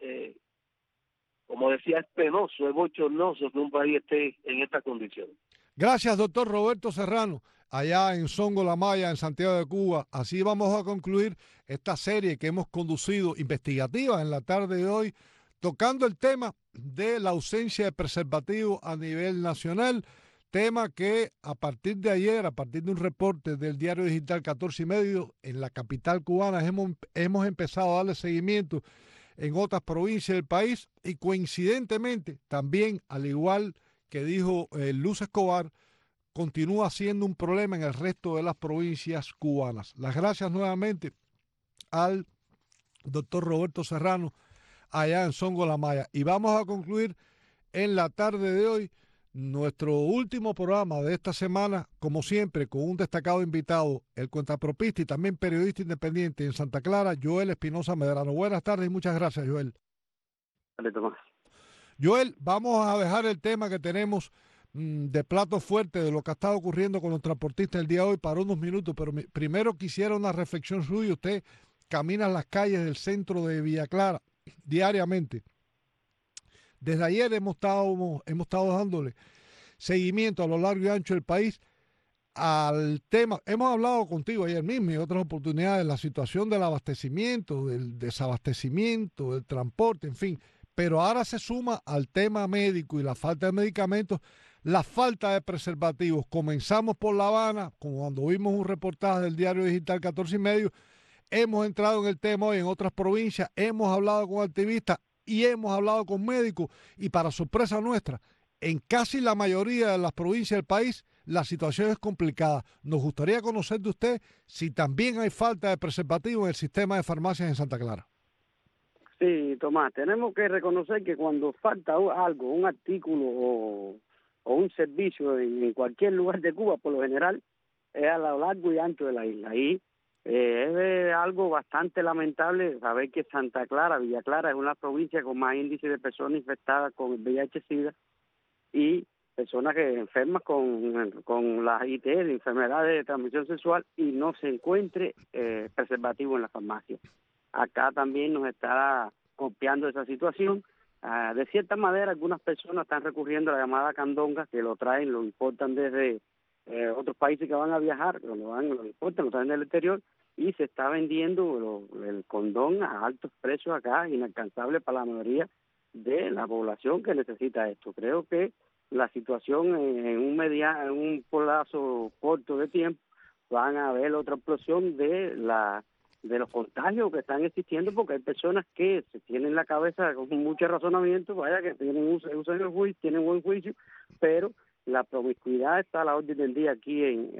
como decía, es penoso, es bochornoso que un país esté en esta condición. Gracias, doctor Roberto Serrano, allá en Songo La Maya, en Santiago de Cuba. Así vamos a concluir esta serie que hemos conducido investigativa en la tarde de hoy, tocando el tema de la ausencia de preservativos a nivel nacional, tema que a partir de ayer, a partir de un reporte del diario digital 14 y medio, en la capital cubana hemos empezado a darle seguimiento en otras provincias del país, y coincidentemente también, al igual que dijo Luz Escobar, continúa siendo un problema en el resto de las provincias cubanas. Las gracias nuevamente al doctor Roberto Serrano allá en Songo La Maya. Y vamos a concluir en la tarde de hoy nuestro último programa de esta semana, como siempre, con un destacado invitado, el cuentapropista y también periodista independiente en Santa Clara, Joel Espinosa Medrano. Buenas tardes y muchas gracias, Joel. Dale, Tomás. Joel, vamos a dejar el tema que tenemos de plato fuerte de lo que ha estado ocurriendo con los transportistas el día de hoy para unos minutos, pero primero quisiera una reflexión suya. Usted camina las calles del centro de Villa Clara diariamente. Desde ayer hemos estado dándole seguimiento a lo largo y ancho del país al tema, hemos hablado contigo ayer mismo y otras oportunidades, la situación del abastecimiento, del desabastecimiento, del transporte, en fin, pero ahora se suma al tema médico y la falta de medicamentos, la falta de preservativos. Comenzamos por La Habana, como cuando vimos un reportaje del diario digital 14 y medio, hemos entrado en el tema hoy en otras provincias, hemos hablado con activistas y hemos hablado con médicos y para sorpresa nuestra, en casi la mayoría de las provincias del país, la situación es complicada. Nos gustaría conocer de usted si también hay falta de preservativo en el sistema de farmacias en Santa Clara. Sí, Tomás, tenemos que reconocer que cuando falta algo, un artículo o un servicio en cualquier lugar de Cuba, por lo general, es a lo largo y ancho de la isla. Y es algo bastante lamentable saber que Santa Clara, Villa Clara, es una provincia con más índice de personas infectadas con el VIH-Sida y personas que enfermas con las ITS, enfermedades de transmisión sexual, y no se encuentre preservativo en la farmacia. Acá también nos está copiando esa situación. De cierta manera, algunas personas están recurriendo a la llamada candonga, que lo traen, lo importan desde otros países que van a viajar, lo importan, lo traen del exterior, y se está vendiendo el condón a altos precios acá, inalcanzable para la mayoría de la población que necesita esto. Creo que la situación en un plazo corto de tiempo van a haber otra explosión de los contagios que están existiendo, porque hay personas que se tienen la cabeza con mucho razonamiento, vaya, que usan el juicio, tienen buen juicio, pero la promiscuidad está a la orden del día aquí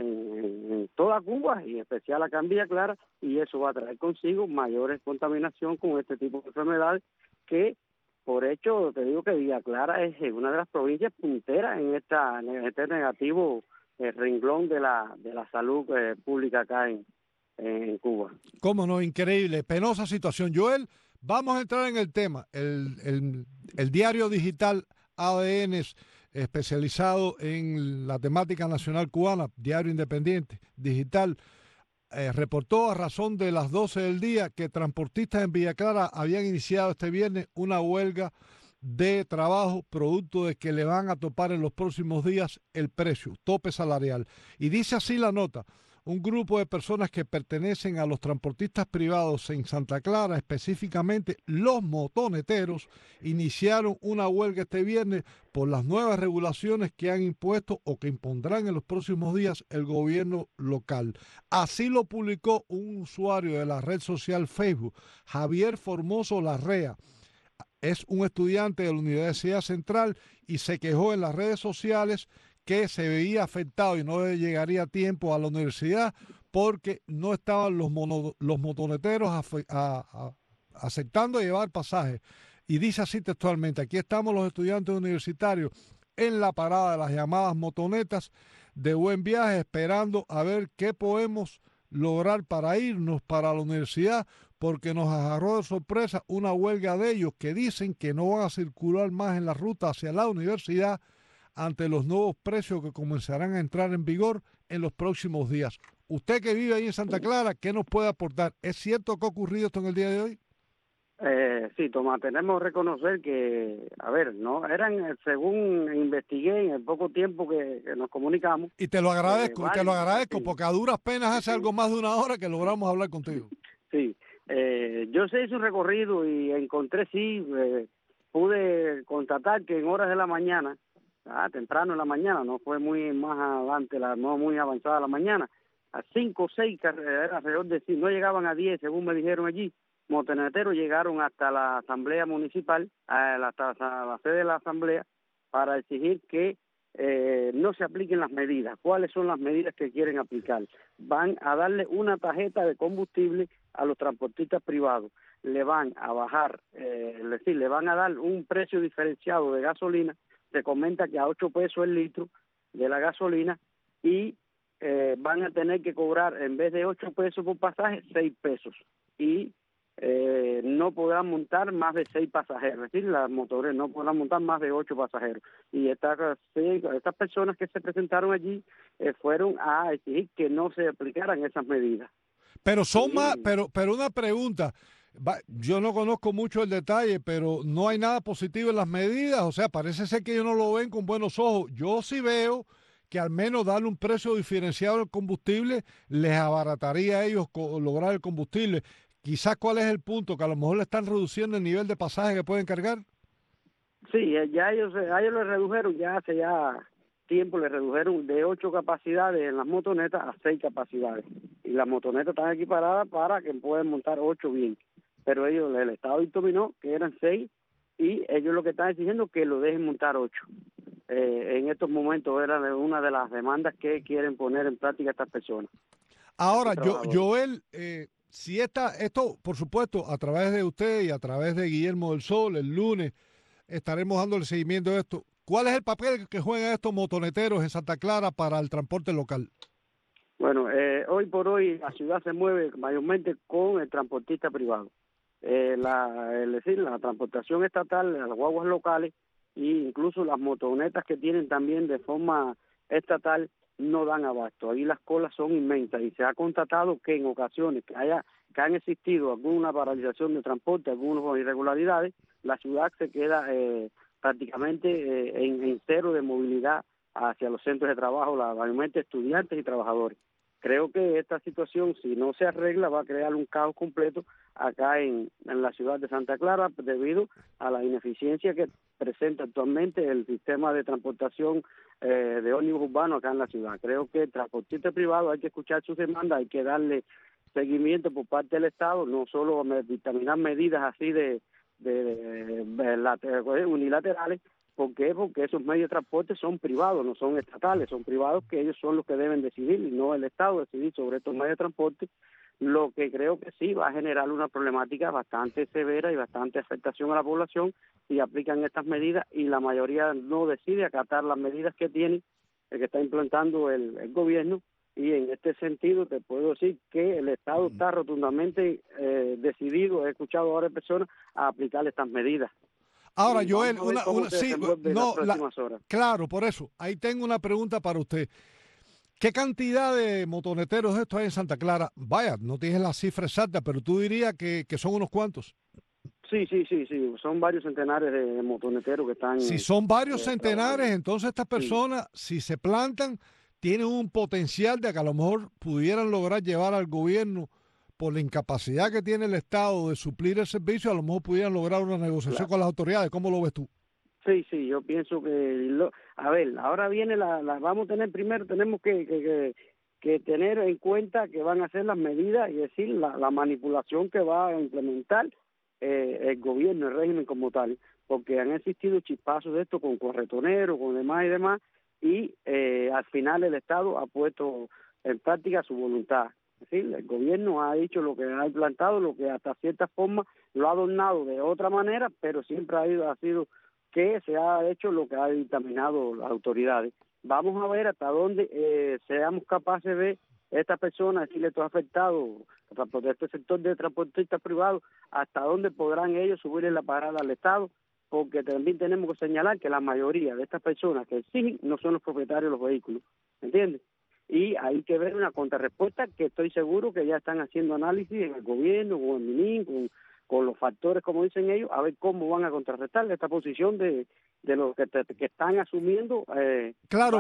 en toda Cuba, y en especial acá en Villa Clara, y eso va a traer consigo mayores contaminación con este tipo de enfermedades que, por hecho, te digo que Villa Clara es una de las provincias punteras en este negativo renglón de la salud pública acá en Cuba. Cómo no, increíble, penosa situación. Joel, vamos a entrar en el tema. El diario digital ADN especializado en la temática nacional cubana, diario independiente, digital, reportó a razón de las 12 del día que transportistas en Villa Clara habían iniciado este viernes una huelga de trabajo producto de que le van a topar en los próximos días el precio, tope salarial. Y dice así la nota: un grupo de personas que pertenecen a los transportistas privados en Santa Clara, específicamente los motoneteros, iniciaron una huelga este viernes por las nuevas regulaciones que han impuesto o que impondrán en los próximos días el gobierno local. Así lo publicó un usuario de la red social Facebook, Javier Formoso Larrea. Es un estudiante de la Universidad Central y se quejó en las redes sociales que se veía afectado y no le llegaría a tiempo a la universidad porque no estaban los motoneteros aceptando llevar pasajes. Y dice así textualmente: aquí estamos los estudiantes universitarios en la parada de las llamadas motonetas de Buen Viaje, esperando a ver qué podemos lograr para irnos para la universidad, porque nos agarró de sorpresa una huelga de ellos que dicen que no van a circular más en la ruta hacia la universidad ante los nuevos precios que comenzarán a entrar en vigor en los próximos días. Usted que vive ahí en Santa Clara, ¿qué nos puede aportar? ¿Es cierto que ha ocurrido esto en el día de hoy? Sí, Tomás, tenemos que reconocer que, no eran, según investigué en el poco tiempo que nos comunicamos. Y te lo agradezco, sí, porque a duras penas hace algo más de una hora que logramos hablar contigo. Sí, yo hice un recorrido y encontré, pude constatar que en horas de la mañana, temprano en la mañana, no fue muy más adelante, no muy avanzada la mañana, a 5 o 6 carreras alrededor de no llegaban a 10, según me dijeron allí, motoneteros llegaron hasta la asamblea municipal, hasta la sede de la asamblea, para exigir que no se apliquen las medidas. ¿Cuáles son las medidas que quieren aplicar? Van a darle una tarjeta de combustible a los transportistas privados, le van a bajar, es decir, le van a dar un precio diferenciado de gasolina. Se comenta que a 8 pesos el litro de la gasolina, y van a tener que cobrar, en vez de 8 pesos por pasaje, 6 pesos. Y no podrán montar más de 6 pasajeros, es decir, las motores no podrán montar más de 8 pasajeros. Y estas personas que se presentaron allí fueron a exigir que no se aplicaran esas medidas. Pero son más, pero una pregunta. Yo no conozco mucho el detalle, pero no hay nada positivo en las medidas. O sea, parece ser que ellos no lo ven con buenos ojos. Yo sí veo que al menos darle un precio diferenciado al combustible les abarataría a ellos lograr el combustible. Quizás cuál es el punto, que a lo mejor le están reduciendo el nivel de pasaje que pueden cargar. Sí, ya ellos le redujeron, ya hace tiempo le redujeron de 8 capacidades en las motonetas a 6 capacidades. Y las motonetas están equiparadas para que puedan montar 8 bien. Pero el Estado dictaminó que eran 6 y ellos lo que están exigiendo es que lo dejen montar 8. En estos momentos era una de las demandas que quieren poner en práctica estas personas. Ahora, Joel, si esto, por supuesto, a través de usted y a través de Guillermo del Sol, el lunes estaremos dándole seguimiento a esto. ¿Cuál es el papel que juegan estos motoneteros en Santa Clara para el transporte local? Bueno, hoy por hoy la ciudad se mueve mayormente con el transportista privado. Es decir, la transportación estatal, las guaguas locales e incluso las motonetas que tienen también de forma estatal no dan abasto. Ahí las colas son inmensas y se ha constatado que en ocasiones que han existido alguna paralización de transporte, algunas irregularidades, la ciudad se queda prácticamente en cero de movilidad hacia los centros de trabajo, mayormente estudiantes y trabajadores. Creo que esta situación, si no se arregla, va a crear un caos completo acá en la ciudad de Santa Clara debido a la ineficiencia que presenta actualmente el sistema de transportación de ómnibus urbano acá en la ciudad. Creo que el transportista privado hay que escuchar sus demandas, hay que darle seguimiento por parte del Estado, no solo dictaminar medidas así de unilaterales. ¿Por qué? Porque esos medios de transporte son privados, no son estatales, son privados, que ellos son los que deben decidir y no el Estado decidir sobre estos medios de transporte, lo que creo que sí va a generar una problemática bastante severa y bastante afectación a la población si aplican estas medidas y la mayoría no decide acatar las medidas que tiene, que está implantando el gobierno. Y en este sentido te puedo decir que el Estado está rotundamente decidido, he escuchado ahora personas, a aplicar estas medidas. Ahora, Y Joel, horas. Claro, por eso, ahí tengo una pregunta para usted. ¿Qué cantidad de motoneteros estos hay en Santa Clara? Vaya, no tienes la cifra exacta, pero tú dirías que son unos cuantos. Sí, son varios centenares de motoneteros que están... Si son varios centenares, entonces estas personas, si se plantan, tienen un potencial de que a lo mejor pudieran lograr llevar al gobierno, por la incapacidad que tiene el Estado de suplir el servicio, a lo mejor pudieran lograr una negociación con las autoridades. ¿Cómo lo ves tú? Sí, yo pienso que... ahora viene vamos a tener primero, tenemos que tener en cuenta que van a hacer las medidas, y decir, la manipulación que va a implementar el gobierno, el régimen como tal, porque han existido chispazos de esto con corretoneros, con demás y demás, y al final el Estado ha puesto en práctica su voluntad. Es decir, el gobierno ha dicho lo que ha implantado, lo que hasta cierta forma lo ha adornado de otra manera, pero siempre ha sido que se ha hecho lo que ha dictaminado las autoridades. Vamos a ver hasta dónde seamos capaces de estas personas, decirle, estos afectados por este sector de transportistas privados, hasta dónde podrán ellos subirle la parada al Estado, porque también tenemos que señalar que la mayoría de estas personas que exigen no son los propietarios de los vehículos, ¿entiendes? Y hay que ver una contrarrespuesta que estoy seguro que ya están haciendo análisis en el gobierno, con el MININ, con los factores, como dicen ellos, a ver cómo van a contrarrestar esta posición de los que están asumiendo. Claro,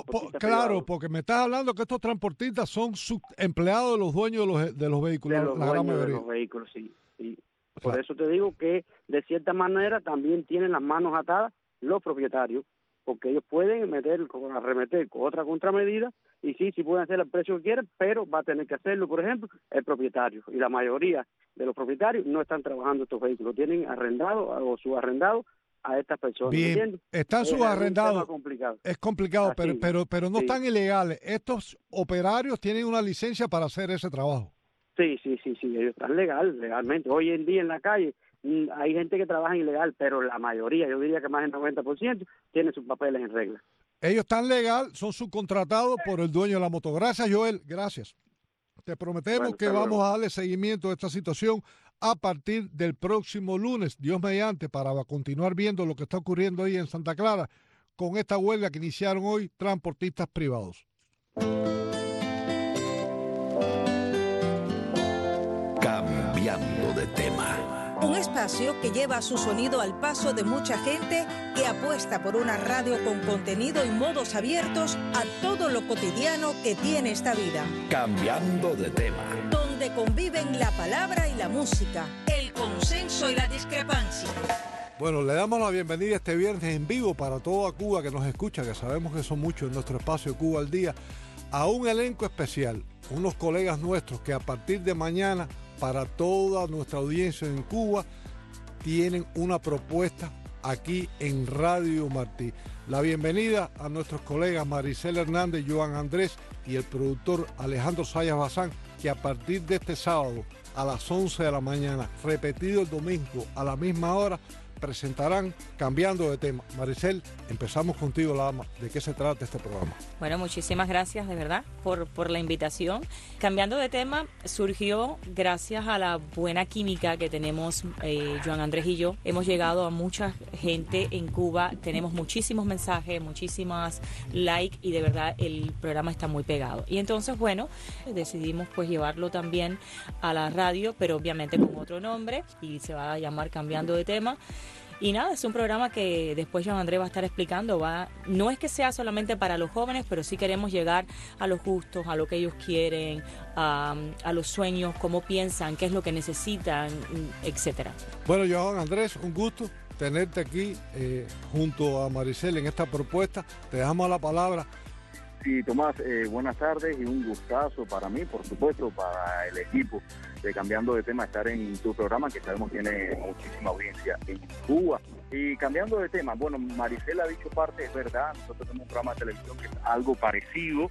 porque me estás hablando que estos transportistas son empleados de los dueños de los vehículos. De los vehículos, sí. Por eso te digo que de cierta manera también tienen las manos atadas los propietarios, porque ellos pueden arremeter con otra contramedida y sí pueden hacer el precio que quieren, pero va a tener que hacerlo, por ejemplo, el propietario. Y la mayoría de los propietarios no están trabajando estos vehículos, tienen arrendado o subarrendado a estas personas. Bien, ¿entiendes? Están subarrendados. Es complicado, pero no están ilegales. Estos operarios tienen una licencia para hacer ese trabajo. Sí, ellos están legalmente. Hoy en día en la calle hay gente que trabaja ilegal, pero la mayoría, yo diría que más del 90%, tiene sus papeles en regla. Ellos están legal, son subcontratados por el dueño de la moto. Gracias, Joel, gracias. Te prometemos que vamos a darle seguimiento a esta situación a partir del próximo lunes, Dios mediante, para continuar viendo lo que está ocurriendo ahí en Santa Clara con esta huelga que iniciaron hoy transportistas privados. Cambiando de tema. Un espacio que lleva su sonido al paso de mucha gente que apuesta por una radio con contenido y modos abiertos a todo lo cotidiano que tiene esta vida. Cambiando de tema. Donde conviven la palabra y la música, el consenso y la discrepancia. Bueno, le damos la bienvenida este viernes en vivo para toda Cuba que nos escucha, que sabemos que son muchos en nuestro espacio Cuba al Día, a un elenco especial, unos colegas nuestros que a partir de mañana, para toda nuestra audiencia en Cuba, tienen una propuesta aquí en Radio Martí. La bienvenida a nuestros colegas Maricel Hernández, Joan Andrés y el productor Alejandro Sayas Bazán, que a partir de este sábado a las 11 de la mañana, repetido el domingo a la misma hora, presentarán Cambiando de Tema. Maricel, empezamos contigo, Lama. ¿De qué se trata este programa? Bueno, muchísimas gracias de verdad por la invitación. Cambiando de tema surgió gracias a la buena química que tenemos Joan Andrés y yo. Hemos llegado a mucha gente en Cuba, tenemos muchísimos mensajes, muchísimas likes y de verdad el programa está muy pegado. Y entonces, bueno, decidimos pues llevarlo también a la radio, pero obviamente con otro nombre y se va a llamar Cambiando de Tema. Y nada, es un programa que después Joan Andrés va a estar explicando. No es que sea solamente para los jóvenes, pero sí queremos llegar a los gustos, a lo que ellos quieren, a los sueños, cómo piensan, qué es lo que necesitan, etcétera. Bueno, Joan Andrés, un gusto tenerte aquí junto a Maricel en esta propuesta. Te dejamos la palabra. Sí, Tomás, buenas tardes y un gustazo para mí, por supuesto, para el equipo de Cambiando de Tema, estar en tu programa, que sabemos tiene muchísima audiencia en Cuba. Y cambiando de tema, bueno, Maricel ha dicho parte, es verdad, nosotros tenemos un programa de televisión que es algo parecido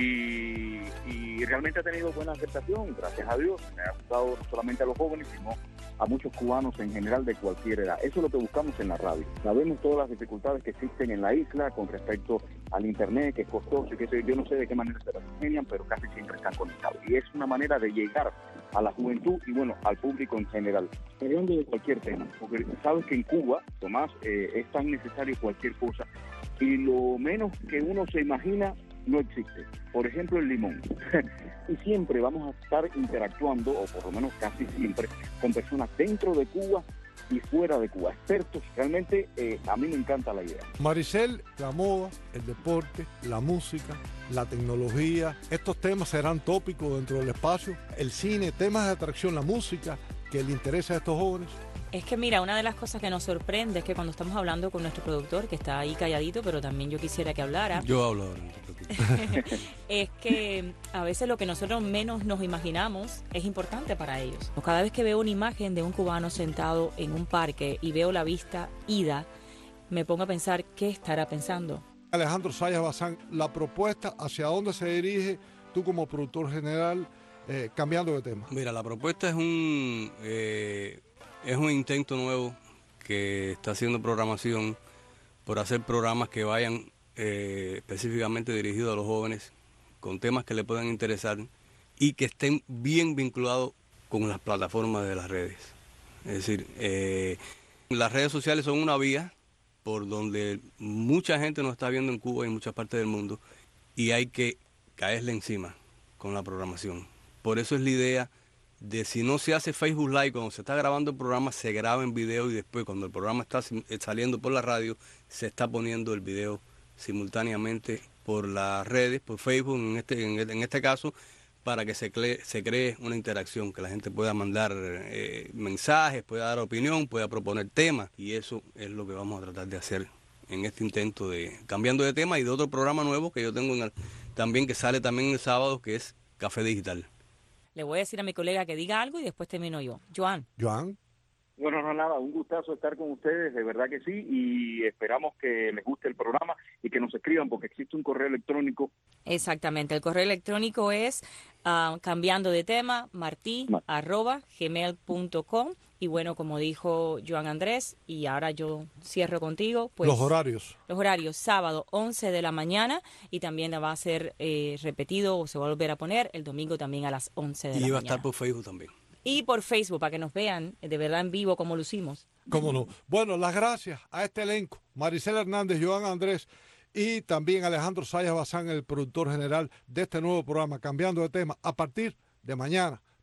y realmente ha tenido buena aceptación, gracias a Dios. Me ha gustado no solamente a los jóvenes, sino a muchos cubanos en general de cualquier edad. Eso es lo que buscamos en la radio. Sabemos todas las dificultades que existen en la isla con respecto al internet, que es costoso y que yo no sé de qué manera se las ingenian, pero casi siempre están conectados. Y es una manera de llegar a la juventud y bueno, al público en general, hablando de cualquier tema, porque sabes que en Cuba, Tomás, es tan necesario cualquier cosa y lo menos que uno se imagina no existe. Por ejemplo, el limón. Y siempre vamos a estar interactuando, o por lo menos casi siempre, con personas dentro de Cuba y fuera de Cuba, expertos. Realmente a mí me encanta la idea. Maricel, la moda, el deporte, la música, la tecnología, estos temas serán tópicos dentro del espacio, el cine, temas de atracción, la música, que le interesa a estos jóvenes. Es que mira, una de las cosas que nos sorprende es que cuando estamos hablando con nuestro productor, que está ahí calladito, pero también yo quisiera que hablara. Yo hablo ahora, no te preocupes. Es que a veces lo que nosotros menos nos imaginamos es importante para ellos. Cada vez que veo una imagen de un cubano sentado en un parque y veo la vista ida, me pongo a pensar qué estará pensando. Alejandro Sayas Bazán, la propuesta, ¿hacia dónde se dirige tú como productor general, cambiando de tema? Mira, la propuesta es un intento nuevo que está haciendo programación por hacer programas que vayan específicamente dirigidos a los jóvenes con temas que le puedan interesar y que estén bien vinculados con las plataformas de las redes. Es decir, las redes sociales son una vía por donde mucha gente nos está viendo en Cuba y en muchas partes del mundo y hay que caerle encima con la programación. Por eso es la idea de, si no se hace Facebook Live cuando se está grabando el programa, se graba en video y después cuando el programa está saliendo por la radio, se está poniendo el video simultáneamente por las redes, por Facebook en este caso, para que se cree una interacción, que la gente pueda mandar mensajes, pueda dar opinión, pueda proponer temas, y eso es lo que vamos a tratar de hacer en este intento de Cambiando de Tema y de otro programa nuevo que yo tengo también, que sale también el sábado, que es Café Digital. Le voy a decir a mi colega que diga algo y después termino yo. Joan. Bueno, no, nada, un gustazo estar con ustedes, de verdad que sí, y esperamos que les guste el programa y que nos escriban, porque existe un correo electrónico. Exactamente, el correo electrónico es cambiando de tema, marti@gmail.com. Y bueno, como dijo Joan Andrés, y ahora yo cierro contigo, pues... Los horarios. Los horarios, sábado 11 de la mañana, y también va a ser repetido o se va a volver a poner el domingo también a las 11 de la mañana. Y va a estar por Facebook también. Y por Facebook, para que nos vean de verdad en vivo cómo lucimos. Cómo no. Bueno, las gracias a este elenco, Maricel Hernández, Joan Andrés y también Alejandro Sayas Bazán, el productor general de este nuevo programa, Cambiando de Tema, a partir de mañana,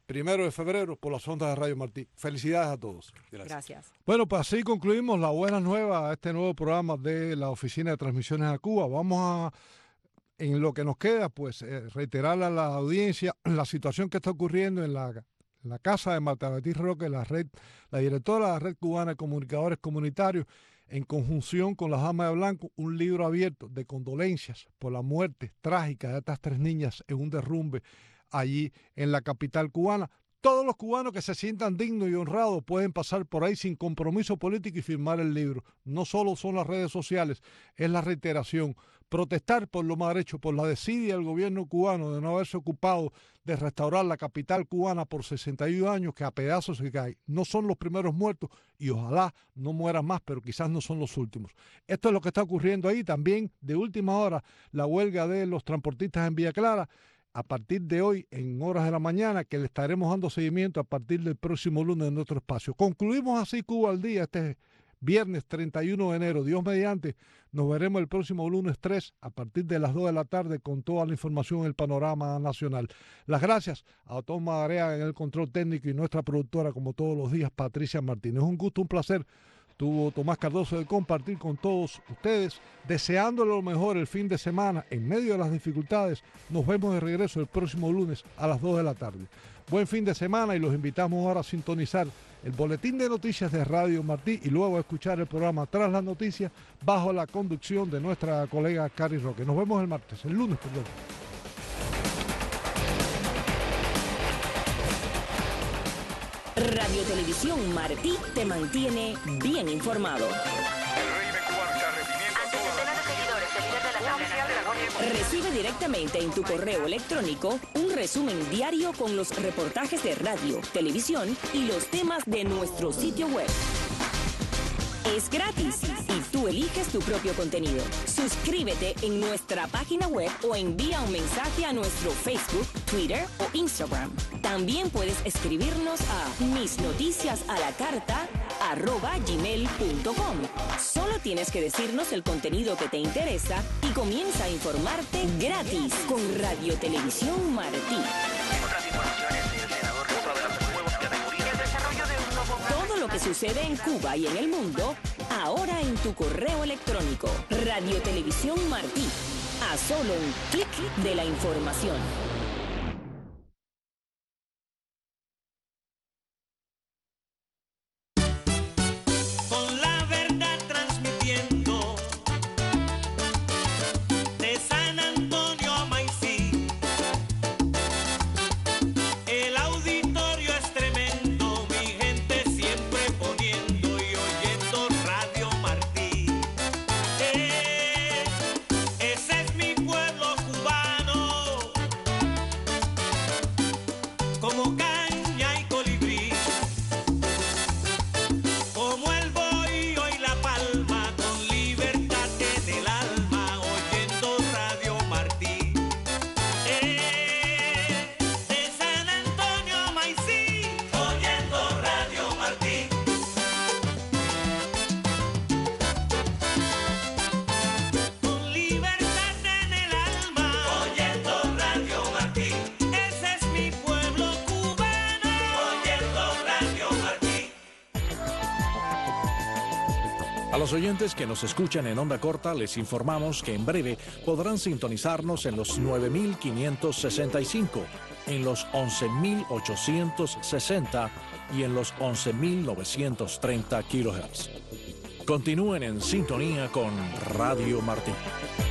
1 de febrero, por las ondas de Radio Martí. Felicidades a todos. Gracias. Bueno, pues así concluimos la buena nueva a este nuevo programa de la Oficina de Transmisiones a Cuba. Vamos a, en lo que nos queda, pues reiterar a la audiencia la situación que está ocurriendo en la casa de Marta Beatriz Roque, la directora de la Red Cubana de Comunicadores Comunitarios, en conjunción con las Damas de Blanco, un libro abierto de condolencias por la muerte trágica de estas 3 niñas en un derrumbe allí en la capital cubana. Todos los cubanos que se sientan dignos y honrados pueden pasar por ahí sin compromiso político y firmar el libro. No solo son las redes sociales, es la reiteración. Protestar por lo mal hecho, por la desidia del gobierno cubano de no haberse ocupado de restaurar la capital cubana por 61 años, que a pedazos se cae. No son los primeros muertos y ojalá no mueran más, pero quizás no son los últimos. Esto es lo que está ocurriendo ahí. También de última hora la huelga de los transportistas en Villa Clara. A partir de hoy, en horas de la mañana, que le estaremos dando seguimiento a partir del próximo lunes en nuestro espacio. Concluimos así Cuba al Día este viernes 31 de enero. Dios mediante, nos veremos el próximo lunes 3 a partir de las 2 de la tarde con toda la información en el panorama nacional. Las gracias a Tomás Area en el control técnico y nuestra productora, como todos los días, Patricia Martínez. Un gusto, un placer. Tuvo Tomás Cardoso de compartir con todos ustedes, deseándole lo mejor el fin de semana en medio de las dificultades. Nos vemos de regreso el próximo lunes a las 2 de la tarde. Buen fin de semana y los invitamos ahora a sintonizar el boletín de noticias de Radio Martí y luego a escuchar el programa Tras las Noticias bajo la conducción de nuestra colega Cari Roque. Nos vemos el lunes, perdón. Radio Televisión Martí te mantiene bien informado. Recibe directamente en tu correo electrónico un resumen diario con los reportajes de radio, televisión y los temas de nuestro sitio web. Es gratis y tú eliges tu propio contenido. Suscríbete en nuestra página web o envía un mensaje a nuestro Facebook, Twitter o Instagram. También puedes escribirnos a misnoticiasalacarta@gmail.com. Solo tienes que decirnos el contenido que te interesa y comienza a informarte gratis con Radio Televisión Martí. Todo lo que sucede en Cuba y en el mundo, ahora en tu correo electrónico. Radio Televisión Martí. A solo un clic de la información. Con la verdad transmitiendo de San Antonio a Maicí. El auditorio es tremendo, mi gente siempre poniendo y oyendo Radio Martí. Ese es mi pueblo cubano, como caña y colibrí, como el bohío y la palma, con libertad en el alma, oyendo Radio Martí. De San Antonio a Maicí, oyendo Radio Martí. Con libertad en el alma, oyendo Radio Martí. Ese es mi pueblo cubano, oyendo Radio Martí. A los oyentes que nos escuchan en onda corta les informamos que en breve podrán sintonizarnos en los 9.565, en los 11.860 y en los 11.930 kHz. Continúen en sintonía con Radio Martí.